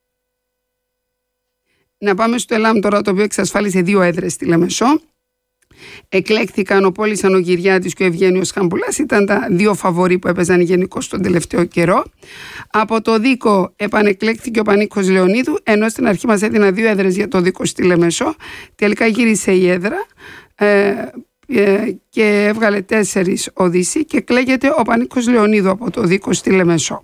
Να πάμε στο ΕΛΑΜ τώρα, το οποίο εξασφάλισε 2 έδρες στη Λεμεσό. Εκλέχθηκαν ο Πόλης Ανογυριάδης και ο Ευγένιος Χαμπουλάς. Ήταν τα 2 φαβορί που έπαιζαν γενικώς τον τελευταίο καιρό. Από το Δίκο επανεκλέχθηκε ο Πανίκος Λεωνίδου, ενώ στην αρχή μας έδινα 2 έδρες για το Δίκο στη Λεμεσό. Τελικά γύρισε η έδρα και έβγαλε 4 Οδύσση και εκλέγεται ο Πανίκος Λεωνίδου από το Δίκο στη Λεμεσό.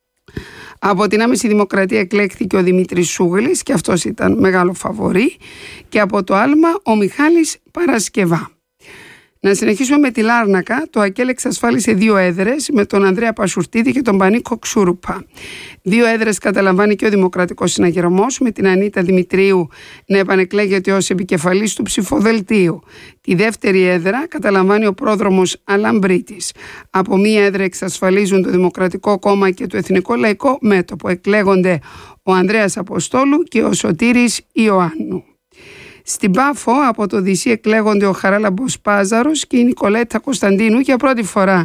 Από την Άμεση Δημοκρατία εκλέχθηκε ο Δημήτρης Σούγλης και αυτός ήταν μεγάλο φαβορί, και από το Άλμα ο Μιχάλης Παρασκευά. Να συνεχίσουμε με τη Λάρνακα. Το ΑΚΕΛ εξασφάλισε 2 έδρες με τον Ανδρέα Πασουρτίδη και τον Πανίκο Ξούρουπα. 2 έδρες καταλαμβάνει και ο Δημοκρατικός Συναγερμός, με την Ανίτα Δημητρίου να επανεκλέγεται ως επικεφαλής του ψηφοδελτίου. Τη δεύτερη έδρα καταλαμβάνει ο πρόδρομος Αλαμπρίτης. Από 1 έδρα εξασφαλίζουν το Δημοκρατικό Κόμμα και το Εθνικό Λαϊκό Μέτωπο. Εκλέγονται ο Ανδρέας Αποστόλου και ο Σωτήρης Ιωάννου. Στην Πάφο από το Δυσί εκλέγονται ο Χαράλαμπος Πάζαρος και η Νικολέτα Κωνσταντίνου. Για πρώτη φορά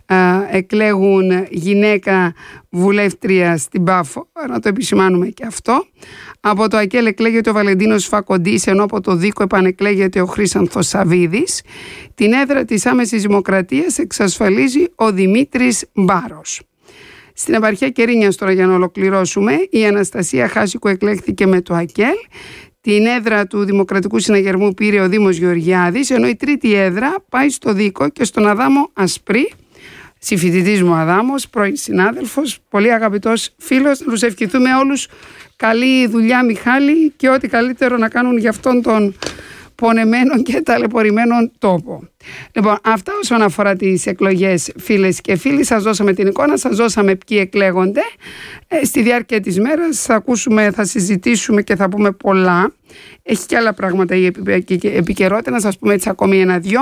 εκλέγουν γυναίκα βουλεύτρια στην Πάφο, να το επισημάνουμε και αυτό. Από το ΑΚΕΛ εκλέγεται ο Βαλεντίνος Φακοντής, ενώ από το Δίκο επανεκλέγεται ο Χρήσανθος Σαβίδης. Την έδρα της Άμεσης Δημοκρατίας εξασφαλίζει ο Δημήτρης Μπάρος. Στην επαρχία Κερίνιας τώρα, για να ολοκληρώσουμε, η Αναστασία Χάσικου εκλέχθηκε με το ΑΚΕΛ. Την έδρα του Δημοκρατικού Συναγερμού πήρε ο Δήμος Γεωργιάδης, ενώ η τρίτη έδρα πάει στο Δίκο και στον Αδάμο Ασπρί, συμφοιτητής μου Αδάμος, πρώην συνάδελφος, πολύ αγαπητός φίλος. Να τους ευχηθούμε όλους καλή δουλειά, Μιχάλη, και ό,τι καλύτερο να κάνουν για αυτόν τον πονεμένο και ταλαιπωρημένο τόπο. Λοιπόν, αυτά όσον αφορά τις εκλογές, φίλες και φίλοι. Σας δώσαμε την εικόνα, σας δώσαμε ποιοι εκλέγονται. Στη διάρκεια της μέρας θα ακούσουμε, θα συζητήσουμε και θα πούμε πολλά. Έχει και άλλα πράγματα η επικαιρότητα, να σας πούμε έτσι ακόμη 1-2.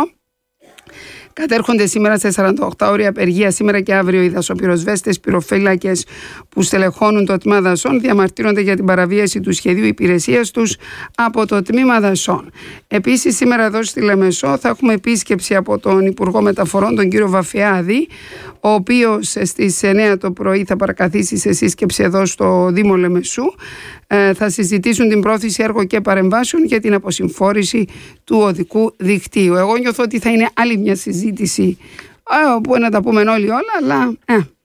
Κατέρχονται σήμερα σε 48 ώρια απεργία σήμερα και αύριο οι δασοπυροσβέστες πυροφύλακες που στελεχώνουν το τμήμα δασών διαμαρτύρονται για την παραβίαση του σχεδίου υπηρεσίας τους από το τμήμα δασών. Επίσης, σήμερα εδώ στη Λεμεσό θα έχουμε επίσκεψη από τον Υπουργό Μεταφορών, τον κύριο Βαφιάδη, ο οποίος στις 9 το πρωί θα παρακαθίσει σε σύσκεψη εδώ στο Δήμο Λεμεσού. Θα συζητήσουν την πρόθεση έργων και παρεμβάσεων για την αποσυμφόρηση του οδικού δικτύου. Εγώ νιώθω ότι θα είναι άλλη μια συζήτηση που να τα πούμε όλοι όλα, αλλά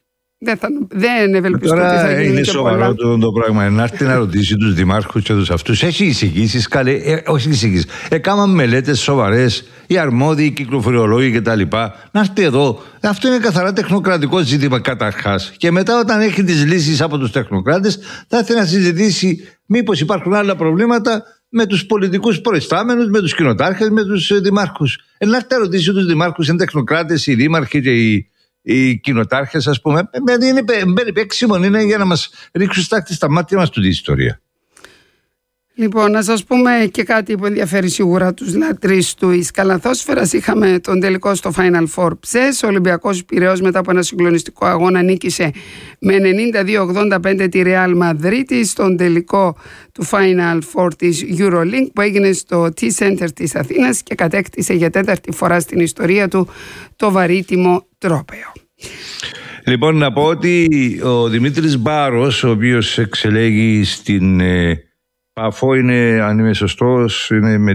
δεν ευελπιστώ ότι θα γίνει. Είναι και σοβαρό πολλά. το πράγμα. Να έρθει να ρωτήσει τους δημάρχους και τους αυτούς. Έχει εισηγήσεις, όχι εισηγήσεις. Έκαναν μελέτες σοβαρές, οι αρμόδιοι, οι κυκλοφοριολόγοι κτλ. Να έρθει εδώ. Αυτό είναι καθαρά τεχνοκρατικό ζήτημα καταρχάς. Και μετά, όταν έχει τις λύσεις από τους τεχνοκράτες, θα έρθει να συζητήσει μήπως υπάρχουν άλλα προβλήματα με τους πολιτικούς προϊστάμενους, με τους κοινοτάρχες, με τους δημάρχους. Να έρθει να ρωτήσει τους δημάρχους, είναι τεχνοκράτες, οι δήμαρχοι και οι κοινοτάρχες, ας πούμε. Είναι περιπέξιμο, είναι για να μας ρίξουν στάχτη στα μάτια μας τούτη η ιστορία. Λοιπόν, να σας πούμε και κάτι που ενδιαφέρει σίγουρα τους λατρείς του Ισκαλαθόσφαιρας. Είχαμε τον τελικό στο Final Four ψες. Ο Ολυμπιακός Πειραιώς μετά από ένα συγκλονιστικό αγώνα νίκησε με 92-85 τη Real Madrid στον τελικό του Final Four της EuroLeague που έγινε στο T-Center της Αθήνας και κατέκτησε για 4η φορά στην ιστορία του το βαρύτιμο τρόπαιο. Λοιπόν, να πω ότι ο Δημήτρης Μπάρος, ο οποίος εξελέγει στην Πάφο, είναι, αν είμαι σωστός, είναι με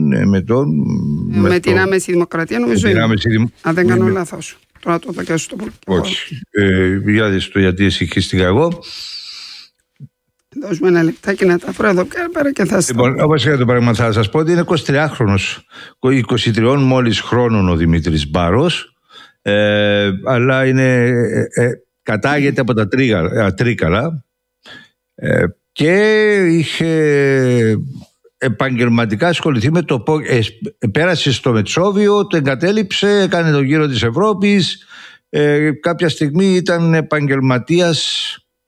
την Άμεση Δημοκρατία, νομίζω είναι. Αν δεν κάνω λάθος. Τώρα το θα κάσω το πολύ. Όχι. Για δεις το γιατί εσυχίστηκα εγώ. Δώσουμε ένα λεπτάκι να τα βρω εδώ πέρα και θα σας... Λοιπόν, όπως για το πράγμα θα σας πω ότι είναι 23χρονος, 23 μόλις χρόνων ο Δημήτρης Μπάρος, αλλά κατάγεται από τα Τρίκαλα και είχε επαγγελματικά ασχοληθεί με το πέρασε στο Μετσόβιο, το εγκατέλειψε, έκανε τον γύρο της Ευρώπης, κάποια στιγμή ήταν επαγγελματίας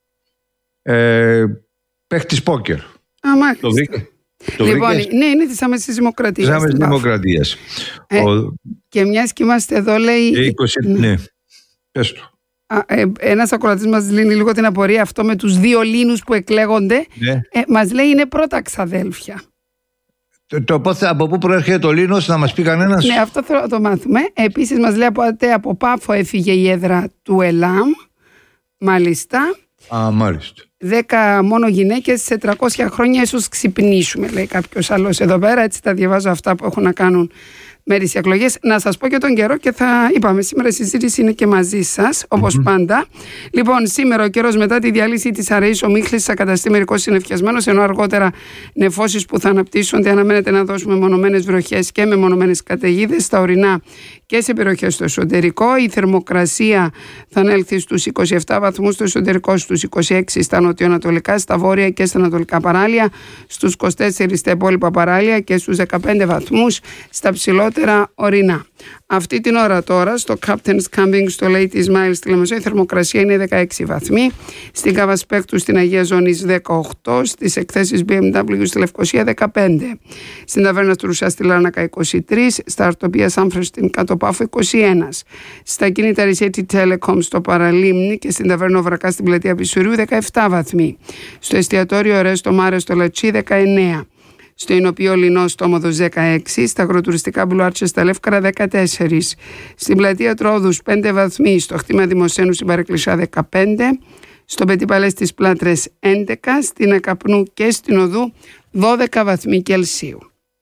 παίχτης πόκερ. Λοιπόν, ναι, είναι της Άμεσης Δημοκρατίας. Της Άμεσης Δημοκρατίας. Και μιας και είμαστε εδώ, λέει... Ναι, πες το. Ένας ακροατής μας λύνει λίγο την απορία αυτό με τους δύο Λίνους που εκλέγονται. Ναι. Μας λέει είναι πρώτα ξαδέλφια. Από πού προέρχεται το Λίνος, να μας πει κανένας? Ναι, αυτό θέλω να το μάθουμε. Επίσης μας λέει από Πάφο έφυγε η έδρα του ΕΛΑΜ. Μάλιστα. Μάλιστα. 10 μόνο γυναίκες σε 300 χρόνια, ίσως ξυπνήσουμε, λέει κάποιος άλλος εδώ πέρα. Έτσι τα διαβάζω αυτά που έχουν να κάνουν με τις εκλογές. Να σας πω και τον καιρό και θα είπαμε σήμερα η συζήτηση είναι και μαζί σας, όπως πάντα. Λοιπόν, σήμερα ο καιρός μετά τη διάλυση της αραιής ομίχλης θα καταστεί μερικώς συννεφιασμένος, ενώ αργότερα νεφώσεις που θα αναπτύσσονται αναμένεται να δώσουν μεμονωμένες βροχές και μεμονωμένες καταιγίδες στα ορεινά και σε περιοχές στο εσωτερικό. Η θερμοκρασία θα ανέλθει στους 27 βαθμούς στο εσωτερικό, στους 26 στα νοτιοανατολικά, στα βόρεια και στα ανατολικά παράλια, στους 24 στα υπόλοιπα παράλια και στους 15 βαθμούς στα ψηλότερα ορεινά. Αυτή την ώρα τώρα στο Captain's Camping στο Lady Ismail στη Λεμεσό η θερμοκρασία είναι 16 βαθμοί, στην Καβασπέκτου στην Αγία Ζώνης 18, στις εκθέσεις BMW στη Λευκοσία 15, στην Ταβέρνα του Ρουσιά στη Λάρνακα 23, στα Αρτοπία Σάμφρε στην Κατοπάφο 21, στα κίνητα Ρισέτη Telecom στο Παραλίμνη και στην Ταβέρνα Βρακά στην Πλατεία Πισουρίου 17 βαθμοί, στο εστιατόριο Ρέστο Μάρε στο Λατσί 19, στο Ινοποιό Λινό στο Όμοδος 16, στα αγροτουριστικά μπουλουάρτσα στα Λεύκαρα 14, στην Πλατεία Τρόδους 5 βαθμοί, στο Χτήμα Δημοσένου στην Παρεκκλησιά 15, στο Πετυπαλές στις Πλάτρες 11, στην Ακαπνού και στην Οδού 12 βαθμοί Κελσίου.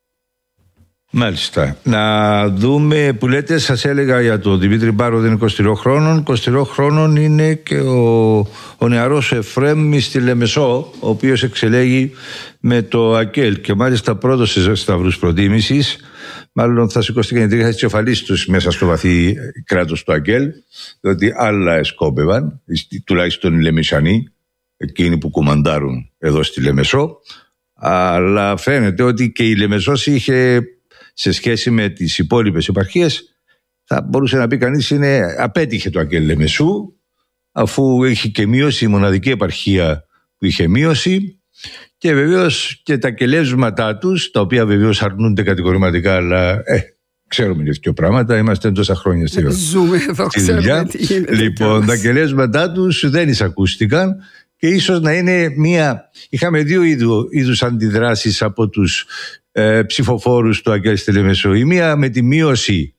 Μάλιστα. Να δούμε που λέτε, σας έλεγα για τον Δημήτρη Μπάρο, δεν είναι 23 χρόνων. 23 χρόνων είναι και ο νεαρός Εφρέμ στη Λεμεσό, ο οποίος εξελέγει με το ΑΚΕΛ και μάλιστα πρώτος σε σταυρούς προτίμησης. Μάλλον θα σηκωστεί και η κεφαλής τους μέσα στο βαθύ κράτος του ΑΚΕΛ, διότι άλλα εσκόπευαν, τουλάχιστον οι Λεμεσανοί, εκείνοι που κουμαντάρουν εδώ στη Λεμεσό. Αλλά φαίνεται ότι και η Λεμεσός είχε, σε σχέση με τις υπόλοιπες επαρχίες, θα μπορούσε να πει κανείς απέτυχε το ΑΚΕΛ Λεμεσού, αφού είχε και μείωση, η μοναδική επαρχία που είχε μείωση, και βεβαίως και τα κελεύσματά τους, τα οποία βεβαίως αρνούνται κατηγορηματικά, αλλά ξέρουμε τέτοια πράγματα, είμαστε τόσα χρόνια στη δουλειά. Λοιπόν, τα κελεύσματά τους δεν εισακούστηκαν και ίσως να είναι είχαμε δύο είδους αντιδράσεις από τους ψηφοφόρους του ΑΚΕΛ στη Λεμεσό. Η μία με τη μείωση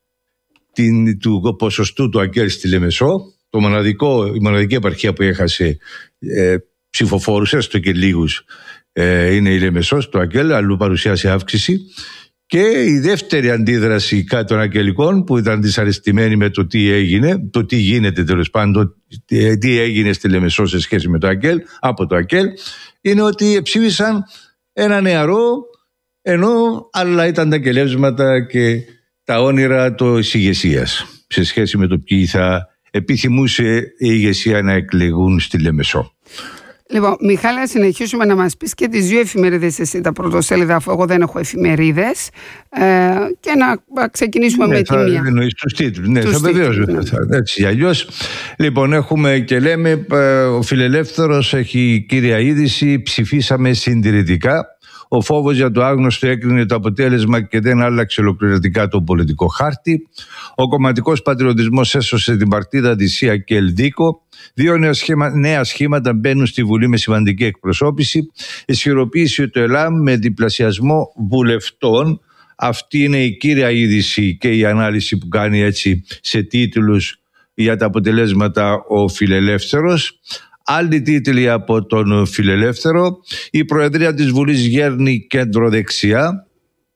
του ποσοστού του ΑΚΕΛ στη Λεμεσό, η μοναδική επαρχία που έχασε ψηφοφόρους, έστω και λίγους, είναι η Λεμεσός, το ΑΚΕΛ, αλλού παρουσιάσει αύξηση. Και η δεύτερη αντίδραση κάτι των ΑΚΕΛικών, που ήταν δυσαρεστημένη με το τι έγινε, το τι γίνεται τέλος πάντων, τι έγινε στη Λεμεσό σε σχέση με το ΑΚΕΛ, από το ΑΚΕΛ, είναι ότι ψήφισαν ένα νεαρό, ενώ άλλα ήταν τα κελεύσματα και τα όνειρα της ηγεσίας σε σχέση με το ποιοι θα επιθυμούσε η ηγεσία να εκλεγούν στη Λεμεσό. Λοιπόν, Μιχάλη, να συνεχίσουμε να μας πεις και τις δύο εφημερίδες εσύ τα πρωτοσέλιδα, αφού εγώ δεν έχω εφημερίδες, και να ξεκινήσουμε με τη μία. Εννοείς τους τίτλους, ναι, θα βεβαίως, έτσι αλλιώς. Λοιπόν, έχουμε και λέμε, ο Φιλελεύθερος έχει κύρια είδηση, ψηφίσαμε συντηρητικά. Ο φόβος για το άγνωστο έκρινε το αποτέλεσμα και δεν άλλαξε ολοκληρωτικά τον πολιτικό χάρτη. Ο κομματικός πατριωτισμός έσωσε την παρτίδα της ΑΚΕΛ Δίκο. Δύο νέα σχήματα μπαίνουν στη Βουλή με σημαντική εκπροσώπηση. Ισχυροποίηση του ΕΛΑΜ με διπλασιασμό βουλευτών. Αυτή είναι η κύρια είδηση και η ανάλυση που κάνει έτσι σε τίτλους για τα αποτελέσματα ο Φιλελεύθερος. Άλλοι τίτλοι από τον Φιλελεύθερο: η Προεδρία της Βουλής γέρνει κέντρο δεξιά.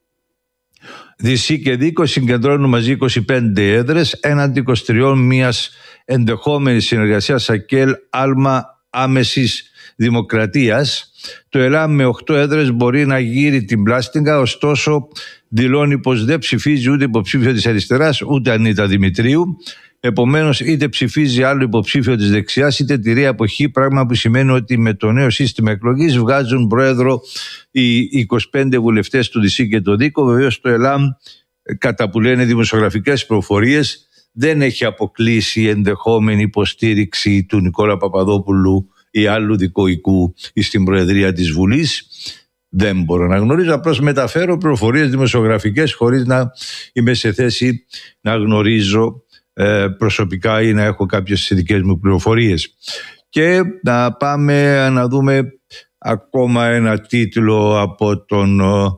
Δυσί και Δίκο συγκεντρώνουν μαζί 25 έδρες έναντι 23 μιας ενδεχόμενης συνεργασίας ΑΚΕΛ άλμα άμεσης δημοκρατίας. Το ΕΛΑΜ με 8 έδρες μπορεί να γύρει την πλάστιγκα, ωστόσο δηλώνει πως δεν ψηφίζει ούτε υποψήφιο της αριστεράς ούτε Ανίτα Δημητρίου. Επομένως, είτε ψηφίζει άλλο υποψήφιο της δεξιάς, είτε τηρεί αποχή, πράγμα που σημαίνει ότι με το νέο σύστημα εκλογής βγάζουν πρόεδρο οι 25 βουλευτές του ΔΣ και το Δίκο. Βεβαίως, το ΕΛΑΜ, κατά που λένε δημοσιογραφικές προφορίες, δεν έχει αποκλείσει ενδεχόμενη υποστήριξη του Νικόλα Παπαδόπουλου ή άλλου δικοϊκού στην Προεδρία της Βουλής. Δεν μπορώ να γνωρίζω, απλώς μεταφέρω προφορίες δημοσιογραφικές χωρίς να είμαι σε θέση να γνωρίζω προσωπικά ή να έχω κάποιες δικές μου πληροφορίες. Και να πάμε να δούμε ακόμα ένα τίτλο από τον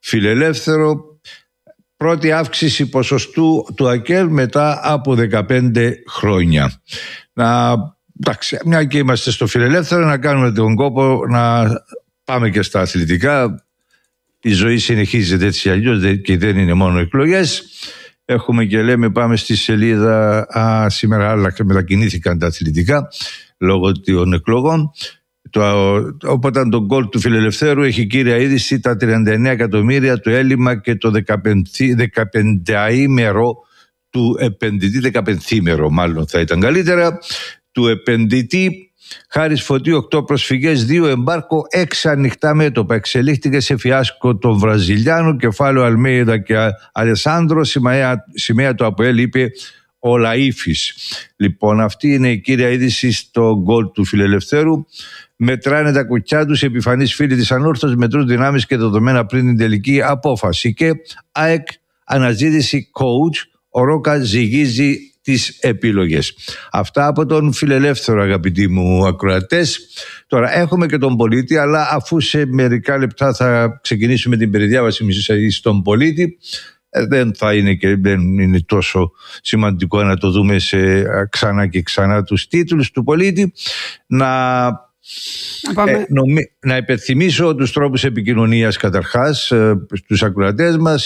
Φιλελεύθερο, πρώτη αύξηση ποσοστού του ΑΚΕΛ μετά από 15 χρόνια. Εντάξει, μια και είμαστε στο φιλελεύθερο, να κάνουμε τον κόπο να πάμε και στα αθλητικά. Η ζωή συνεχίζεται έτσι αλλιώς και δεν είναι μόνο εκλογές. Έχουμε και λέμε, πάμε στη σελίδα, σήμερα άλλα και μετακινήθηκαν τα αθλητικά λόγω των εκλογών. Οπότε το γκολ του φιλελευθέρου έχει κύρια είδηση τα 39 εκατομμύρια το έλλειμμα και το 15ημερο του επενδυτή, 15ημερο μάλλον θα ήταν καλύτερα, του επενδυτή. Χάρης Φωτίου 8 προσφυγές, 2 εμπάρκο, 6 ανοιχτά μέτωπα. Εξελίχθηκε σε φιάσκο το Βραζιλιάνο, κεφάλαιο Αλμέιδα και Αλεσάνδρο, σημαία του ΑΠΟΕΛ, είπε ο Λαΐφης. Λοιπόν, αυτή είναι η κύρια είδηση στο γκολ του φιλελευθέρου. Μετράνε τα κουκιά τους οι επιφανείς φίλοι της Ανούρθωσης, μετρούν δυνάμεις και δεδομένα πριν την τελική απόφαση. Και ΑΕΚ αναζήτηση coach, ο Ρόκα ζυγίζει τις επιλογές. Αυτά από τον φιλελεύθερο, αγαπητοί μου ακροατές. Τώρα έχουμε και τον πολίτη, αλλά αφού σε μερικά λεπτά θα ξεκινήσουμε την περιδιάβαση στον πολίτη, δεν είναι τόσο σημαντικό να το δούμε ξανά και ξανά τους τίτλους του πολίτη. Να υπενθυμίσω τους τρόπους επικοινωνίας καταρχάς στους ακροατές μας.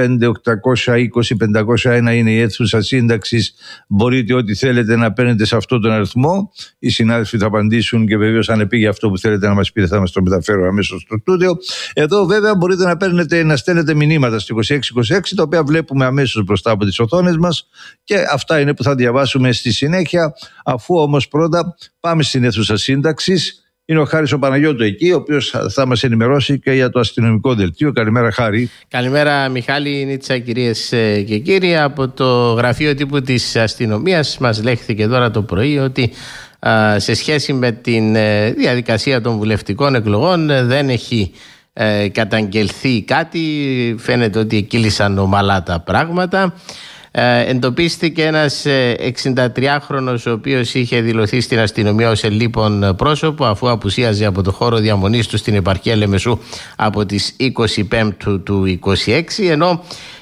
25-820-501 είναι η αίθουσα σύνταξης. Μπορείτε ό,τι θέλετε να παίρνετε σε αυτόν τον αριθμό. Οι συνάδελφοι θα απαντήσουν και βεβαίως αν πήγε αυτό που θέλετε να μας πείτε θα μας το μεταφέρω αμέσως στο στούντιο. Εδώ βέβαια μπορείτε να στέλνετε μηνύματα στο 2626, τα οποία βλέπουμε αμέσως μπροστά από τις οθόνες μας, και αυτά είναι που θα διαβάσουμε στη συνέχεια. Αφού όμως πρώτα πάμε στην αίθουσα σύνταξης. Είναι ο Χάρης ο Παναγιώτου εκεί, ο οποίος θα μας ενημερώσει και για το αστυνομικό δελτίο. Καλημέρα, Χάρη. Καλημέρα, Μιχάλη Νίτσα, κυρίες και κύριοι. Από το γραφείο τύπου της αστυνομίας μας λέχθηκε τώρα το πρωί ότι σε σχέση με την διαδικασία των βουλευτικών εκλογών δεν έχει καταγγελθεί κάτι. Φαίνεται ότι εκκύλησαν ομαλά τα πράγματα. Εντοπίστηκε ένας 63χρονος ο οποίος είχε δηλωθεί στην αστυνομία ως ελλείπων πρόσωπο αφού απουσίαζε από το χώρο διαμονής του στην επαρχία Λεμεσού από τις 25 του 26, ενώ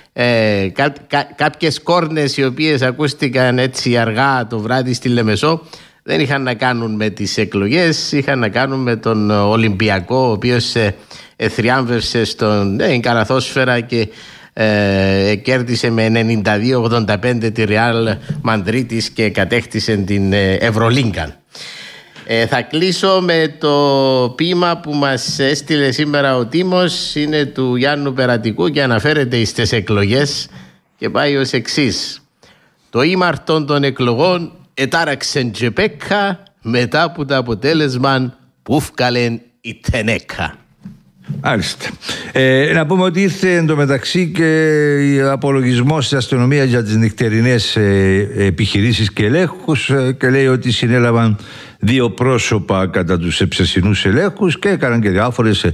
κάποιες κόρνες οι οποίες ακούστηκαν έτσι αργά το βράδυ στη Λεμεσό δεν είχαν να κάνουν με τις εκλογές, είχαν να κάνουν με τον Ολυμπιακό, ο οποίος θριάμβευσε στον καλαθόσφαιρα και κέρδισε με 92-85 τη Ρεάλ Μαντρίτης και κατέκτησε την Ευρωλίγκα. Θα κλείσω με το ποίημα που μας έστειλε σήμερα ο Τίμος. Είναι του Γιάννου Περατικού και αναφέρεται στις εκλογές και πάει ως εξής: το ήμαρτον των εκλογών ετάραξεν τζεπέκα μετά από το αποτέλεσμα που φκαλεν η τενέκα. Άριστα. Να πούμε ότι ήρθε εντωμεταξύ και απολογισμός της αστυνομίας για τις νυχτερινές επιχειρήσεις και ελέγχους και λέει ότι συνέλαβαν 2 πρόσωπα κατά τους ψεσινούς ελέγχους και έκαναν και διάφορες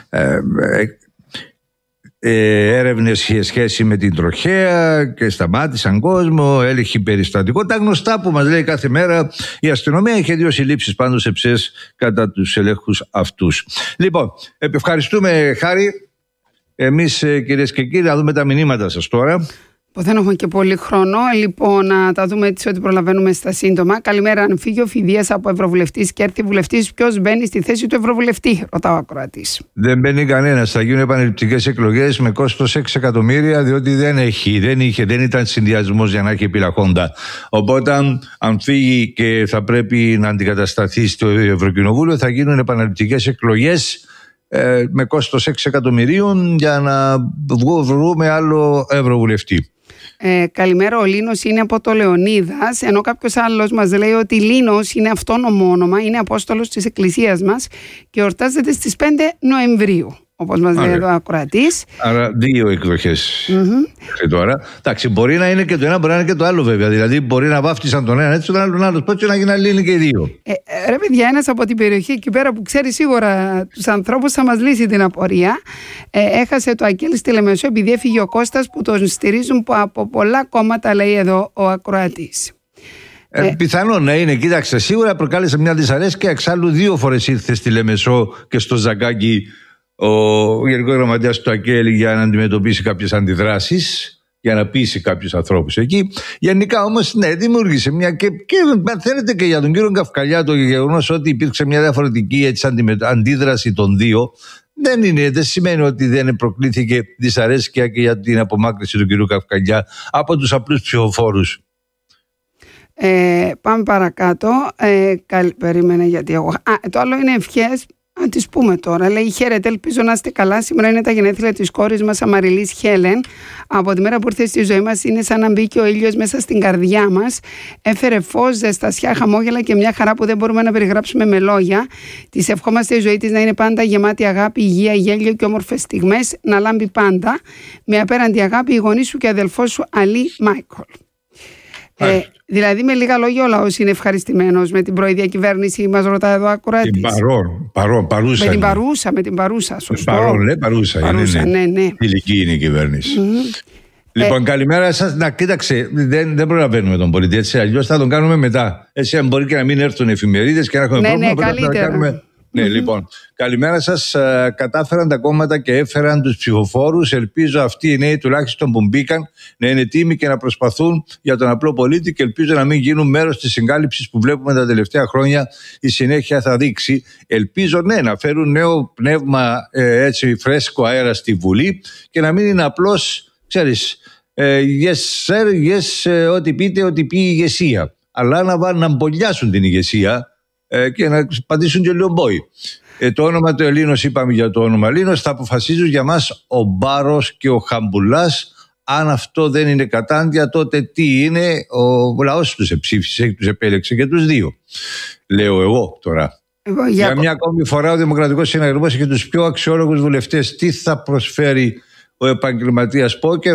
έρευνες σε σχέση με την τροχέα και σταμάτησαν κόσμο, έλεγχη περιστατικό, τα γνωστά που μας λέει κάθε μέρα η αστυνομία. Είχε 2 συλλήψεις πάντως σε ψες κατά τους ελέγχους αυτούς. Λοιπόν, ευχαριστούμε, Χάρη. Εμείς, κυρίες και κύριοι, να δούμε τα μηνύματα σας τώρα. Δεν έχουμε και πολύ χρόνο. Λοιπόν, να τα δούμε έτσι ό,τι προλαβαίνουμε στα σύντομα. Καλημέρα, αν φύγει ο Φιδίας από ευρωβουλευτής και έρθει βουλευτής, ποιος μπαίνει στη θέση του ευρωβουλευτή, ρωτά ο ακροατής. Δεν μπαίνει κανένας. Θα γίνουν επαναληπτικές εκλογές με κόστος 6 εκατομμύρια, διότι δεν ήταν συνδυασμός για να έχει επιλαχόντα. Οπότε, αν φύγει και θα πρέπει να αντικατασταθεί στο Ευρωκοινοβούλιο, θα γίνουν επαναληπτικές εκλογές με κόστος 6 εκατομμυρίων για να βρούμε άλλο ευρωβουλευτή. Καλημέρα, ο Λίνος είναι από το Λεωνίδας, ενώ κάποιος άλλος μας λέει ότι Λίνος είναι αυτόνομο όνομα, είναι απόστολος της εκκλησίας μας και εορτάζεται στις 5 Νοεμβρίου, όπως μας λέει εδώ ο ακροατής. Άρα 2 εκδοχές τώρα. Εντάξει, μπορεί να είναι και το ένα, μπορεί να είναι και το άλλο βέβαια. Δηλαδή μπορεί να βάφτισαν τον ένα έτσι, τον άλλον άλλο. Πώς να γίνει Λίνη και οι 2. Ρε παιδιά, ένας από την περιοχή εκεί πέρα που ξέρει σίγουρα τους ανθρώπους θα μας λύσει την απορία. Έχασε το Αγγέλη στη Λεμεσό επειδή έφυγε ο Κώστας που τον στηρίζουν από πολλά κόμματα, λέει εδώ ο ακροατής. Πιθανόν να είναι, κοίταξε, σίγουρα προκάλεσε μια δυσαρέσκεια. Εξάλλου 2 φορές ήρθε στη Λεμεσό και στο Ζαγκάκι ο Γενικός Γραμματέας του ΑΚΕΛ για να αντιμετωπίσει κάποιες αντιδράσεις, για να πείσει κάποιους ανθρώπους εκεί. Γενικά όμως, ναι, δημιούργησε μια και θέλετε και για τον κύριο Καυκαλιά το γεγονός ότι υπήρξε μια διαφορετική αντίδραση των δύο. Δεν σημαίνει ότι δεν προκλήθηκε δυσαρέσκεια και για την απομάκρυνση του κυρίου Καυκαλιά από τους απλούς ψηφοφόρους. Πάμε παρακάτω. Περίμενε γιατί εγώ. Το άλλο είναι ευχές. Να τις πούμε τώρα. Λέει: χαίρετε, ελπίζω να είστε καλά. Σήμερα είναι τα γενέθλια της κόρης μας, Αμαριλής Χέλεν. Από τη μέρα που ήρθε στη ζωή μας, είναι σαν να μπήκε ο ήλιος μέσα στην καρδιά μας. Έφερε φως, ζεστασιά, χαμόγελα και μια χαρά που δεν μπορούμε να περιγράψουμε με λόγια. Της ευχόμαστε η ζωή της να είναι πάντα γεμάτη αγάπη, υγεία, γέλιο και όμορφες στιγμές. Να λάμπει πάντα. Με απέραντη αγάπη, οι γονείς σου και αδελφός σου, Αλή Μάικολ. Δηλαδή, με λίγα λόγια, ο λαός είναι ευχαριστημένος με την πρώη διακυβέρνηση. Μας ρωτάει εδώ ακροατής. Παρούσα. Με την παρούσα, σωστό. Παρούσα, ναι. Φιλική είναι η κυβέρνηση. Λοιπόν, καλημέρα σας. Να, κοίταξε, δεν προλαβαίνουμε τον πολίτη, έτσι, αλλιώς θα τον κάνουμε μετά. Έτσι, αν μπορεί και να μην έρθουν εφημερίδες και να έχουμε πρόβλημα, καλύτερα. Ναι, λοιπόν, καλημέρα σας. Κατάφεραν τα κόμματα και έφεραν τους ψηφοφόρους. Ελπίζω αυτοί οι νέοι τουλάχιστον που μπήκαν να είναι τίμοι και να προσπαθούν για τον απλό πολίτη και ελπίζω να μην γίνουν μέρος της συγκάλυψης που βλέπουμε τα τελευταία χρόνια. Η συνέχεια θα δείξει. Ελπίζω, ναι, να φέρουν νέο πνεύμα, έτσι, φρέσκο αέρα στη Βουλή και να μην είναι απλώς, ξέρεις, yes sir, yes, ό,τι πείτε, ό,τι πει η ηγεσία. Αλλά να μπολιάσουν την ηγεσία και να πατήσουν και λίγο μπόι. Το όνομα του Ελλήνος, είπαμε για το όνομα Ελλήνος, θα αποφασίζουν για μας ο Μπάρος και ο Χαμπουλάς. Αν αυτό δεν είναι κατάντια, τότε τι είναι? Ο λαός τους εψήφισε, τους επέλεξε και τους δύο. Λέω εγώ τώρα. Για μια ακόμη φορά ο Δημοκρατικός Συναγερμός έχει τους πιο αξιόλογους βουλευτές. Τι θα προσφέρει ο επαγγελματίας πόκερ,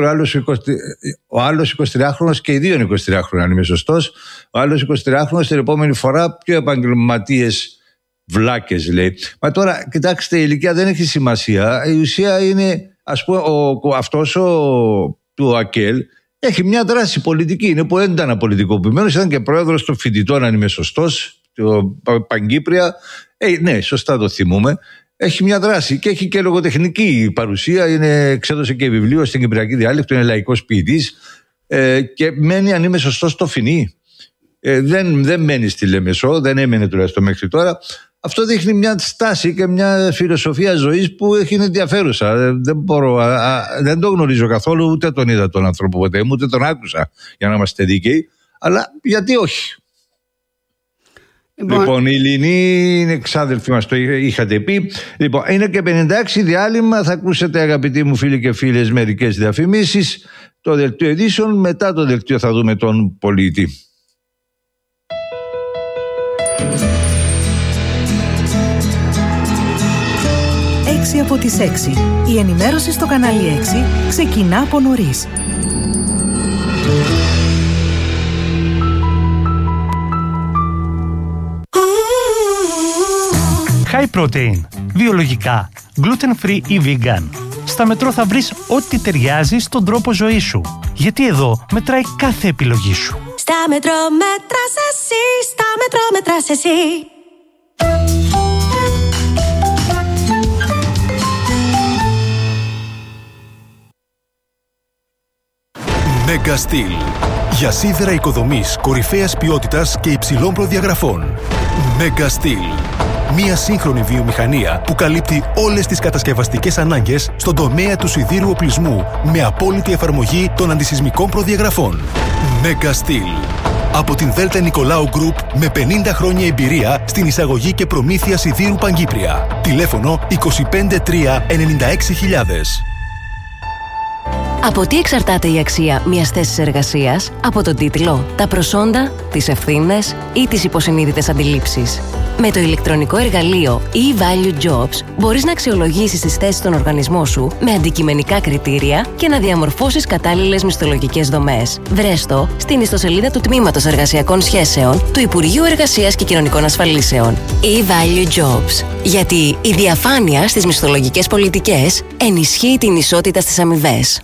ο άλλος 23χρονος και οι δύο είναι 23χρονοι, αν είμαι σωστός. Ο άλλος 23χρονος την επόμενη φορά πιο επαγγελματίες βλάκες, λέει. Μα τώρα, κοιτάξτε, η ηλικία δεν έχει σημασία. Η ουσία είναι, ας πούμε, αυτός του ΑΚΕΛ έχει μια δράση πολιτική. Είναι που έντανα πολιτικοποιημένος, ήταν και πρόεδρος των φοιτητών, αν είμαι σωστός, του Παγκύπρια. Ναι, σωστά το θυμούμε. Έχει μια δράση και έχει και λογοτεχνική παρουσία. Εξέδωσε και βιβλίο στην κυπριακή διάλεκτο, είναι λαϊκός ποιητής και μένει, αν είμαι σωστός, στο Φοινί. Δεν μένει στη Λεμεσό, δεν έμενε τουλάχιστον μέχρι τώρα. Αυτό δείχνει μια στάση και μια φιλοσοφία ζωής που έχει ενδιαφέρουσα. Δεν το γνωρίζω καθόλου, ούτε τον είδα τον άνθρωπο ποτέ μου, ούτε τον άκουσα, για να είμαστε δίκαιοι. Αλλά γιατί όχι? Λοιπόν, η Λινή είναι εξάδελφοι μας, το είχατε πει. Λοιπόν, είναι και 56 διάλειμμα. Θα ακούσετε, αγαπητοί μου φίλοι και φίλες, μερικές διαφημίσεις. Το δελτίο ειδήσεων. Μετά το δελτίο θα δούμε τον πολίτη. 6 από τις 6. Η ενημέρωση στο κανάλι 6 ξεκινά από νωρίς. High protein, βιολογικά, gluten free ή vegan. Στα Μετρό θα βρεις ό,τι ταιριάζει στον τρόπο ζωής σου. Γιατί εδώ μετράει κάθε επιλογή σου. Στα Μετρό μέτρας εσύ, στα Μετρό μέτρας εσύ. Mega Steel. Για σίδερα οικοδομής κορυφαίας ποιότητας και υψηλών προδιαγραφών. Mega Steel. Μια σύγχρονη βιομηχανία που καλύπτει όλες τις κατασκευαστικές ανάγκες στον τομέα του σιδήρου οπλισμού με απόλυτη εφαρμογή των αντισυσμικών προδιαγραφών. Mega Steel. Από την Δέλτα Νικολάου Group με 50 χρόνια εμπειρία στην εισαγωγή και προμήθεια σιδήρου Παγκύπρια. Τηλέφωνο 25 3 96.000. Από τι εξαρτάται η αξία μιας θέσης εργασίας? Από τον τίτλο, τα προσόντα, τις ευθύνες ή τις υποσυνείδητες αντιλήψεις. Με το ηλεκτρονικό εργαλείο e-Value Jobs μπορείς να αξιολογήσεις τις θέσεις στον οργανισμό σου με αντικειμενικά κριτήρια και να διαμορφώσεις κατάλληλες μισθολογικές δομές. Βρες το στην ιστοσελίδα του Τμήματος Εργασιακών Σχέσεων του Υπουργείου Εργασίας και Κοινωνικών Ασφαλίσεων. e-Value Jobs. Γιατί η διαφάνεια στις μισθολογικές πολιτικές ενισχύει την ισότητα στις αμοιβές.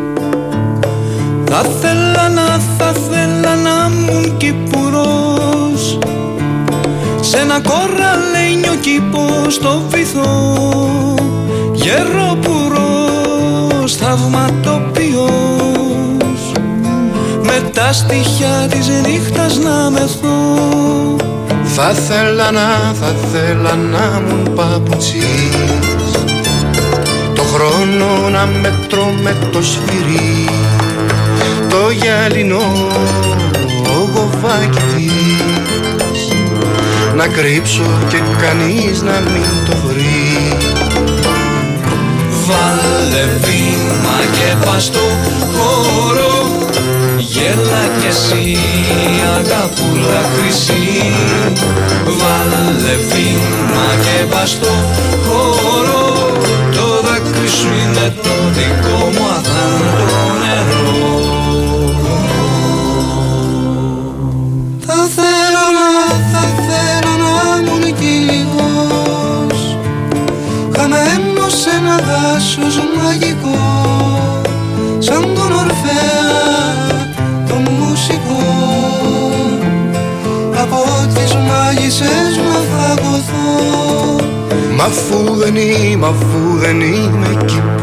Θα θέλα να μουν Κυπουρός, σε ένα κοραλένιο κήπο στο βυθό, γεροπουρός, θαυματοποιός, με τα στοιχιά της νύχτας να μεθώ. Θα θέλα να μου παπουτσίς, το χρόνο να μέτρω με το σφυρί, το γυαλινό γοβάκι της, να κρύψω και κανείς να μην το βρει. Βάλε βήμα και πας στο χώρο, γέλα κι εσύ αγαπούλα χρυσή. Βάλε βήμα και πας στο χώρο, το δάκρυ σου είναι το δικό μου αθάνατο νερό. Θα θέλω να ήμουν κι λίγος, χαμένος σε ένα δάσος μαγικό, σαν τον Ορφέα τον μουσικό. Από τις μάγισσες να φαγωθώ. Μ' αφού δεν είμαι εκεί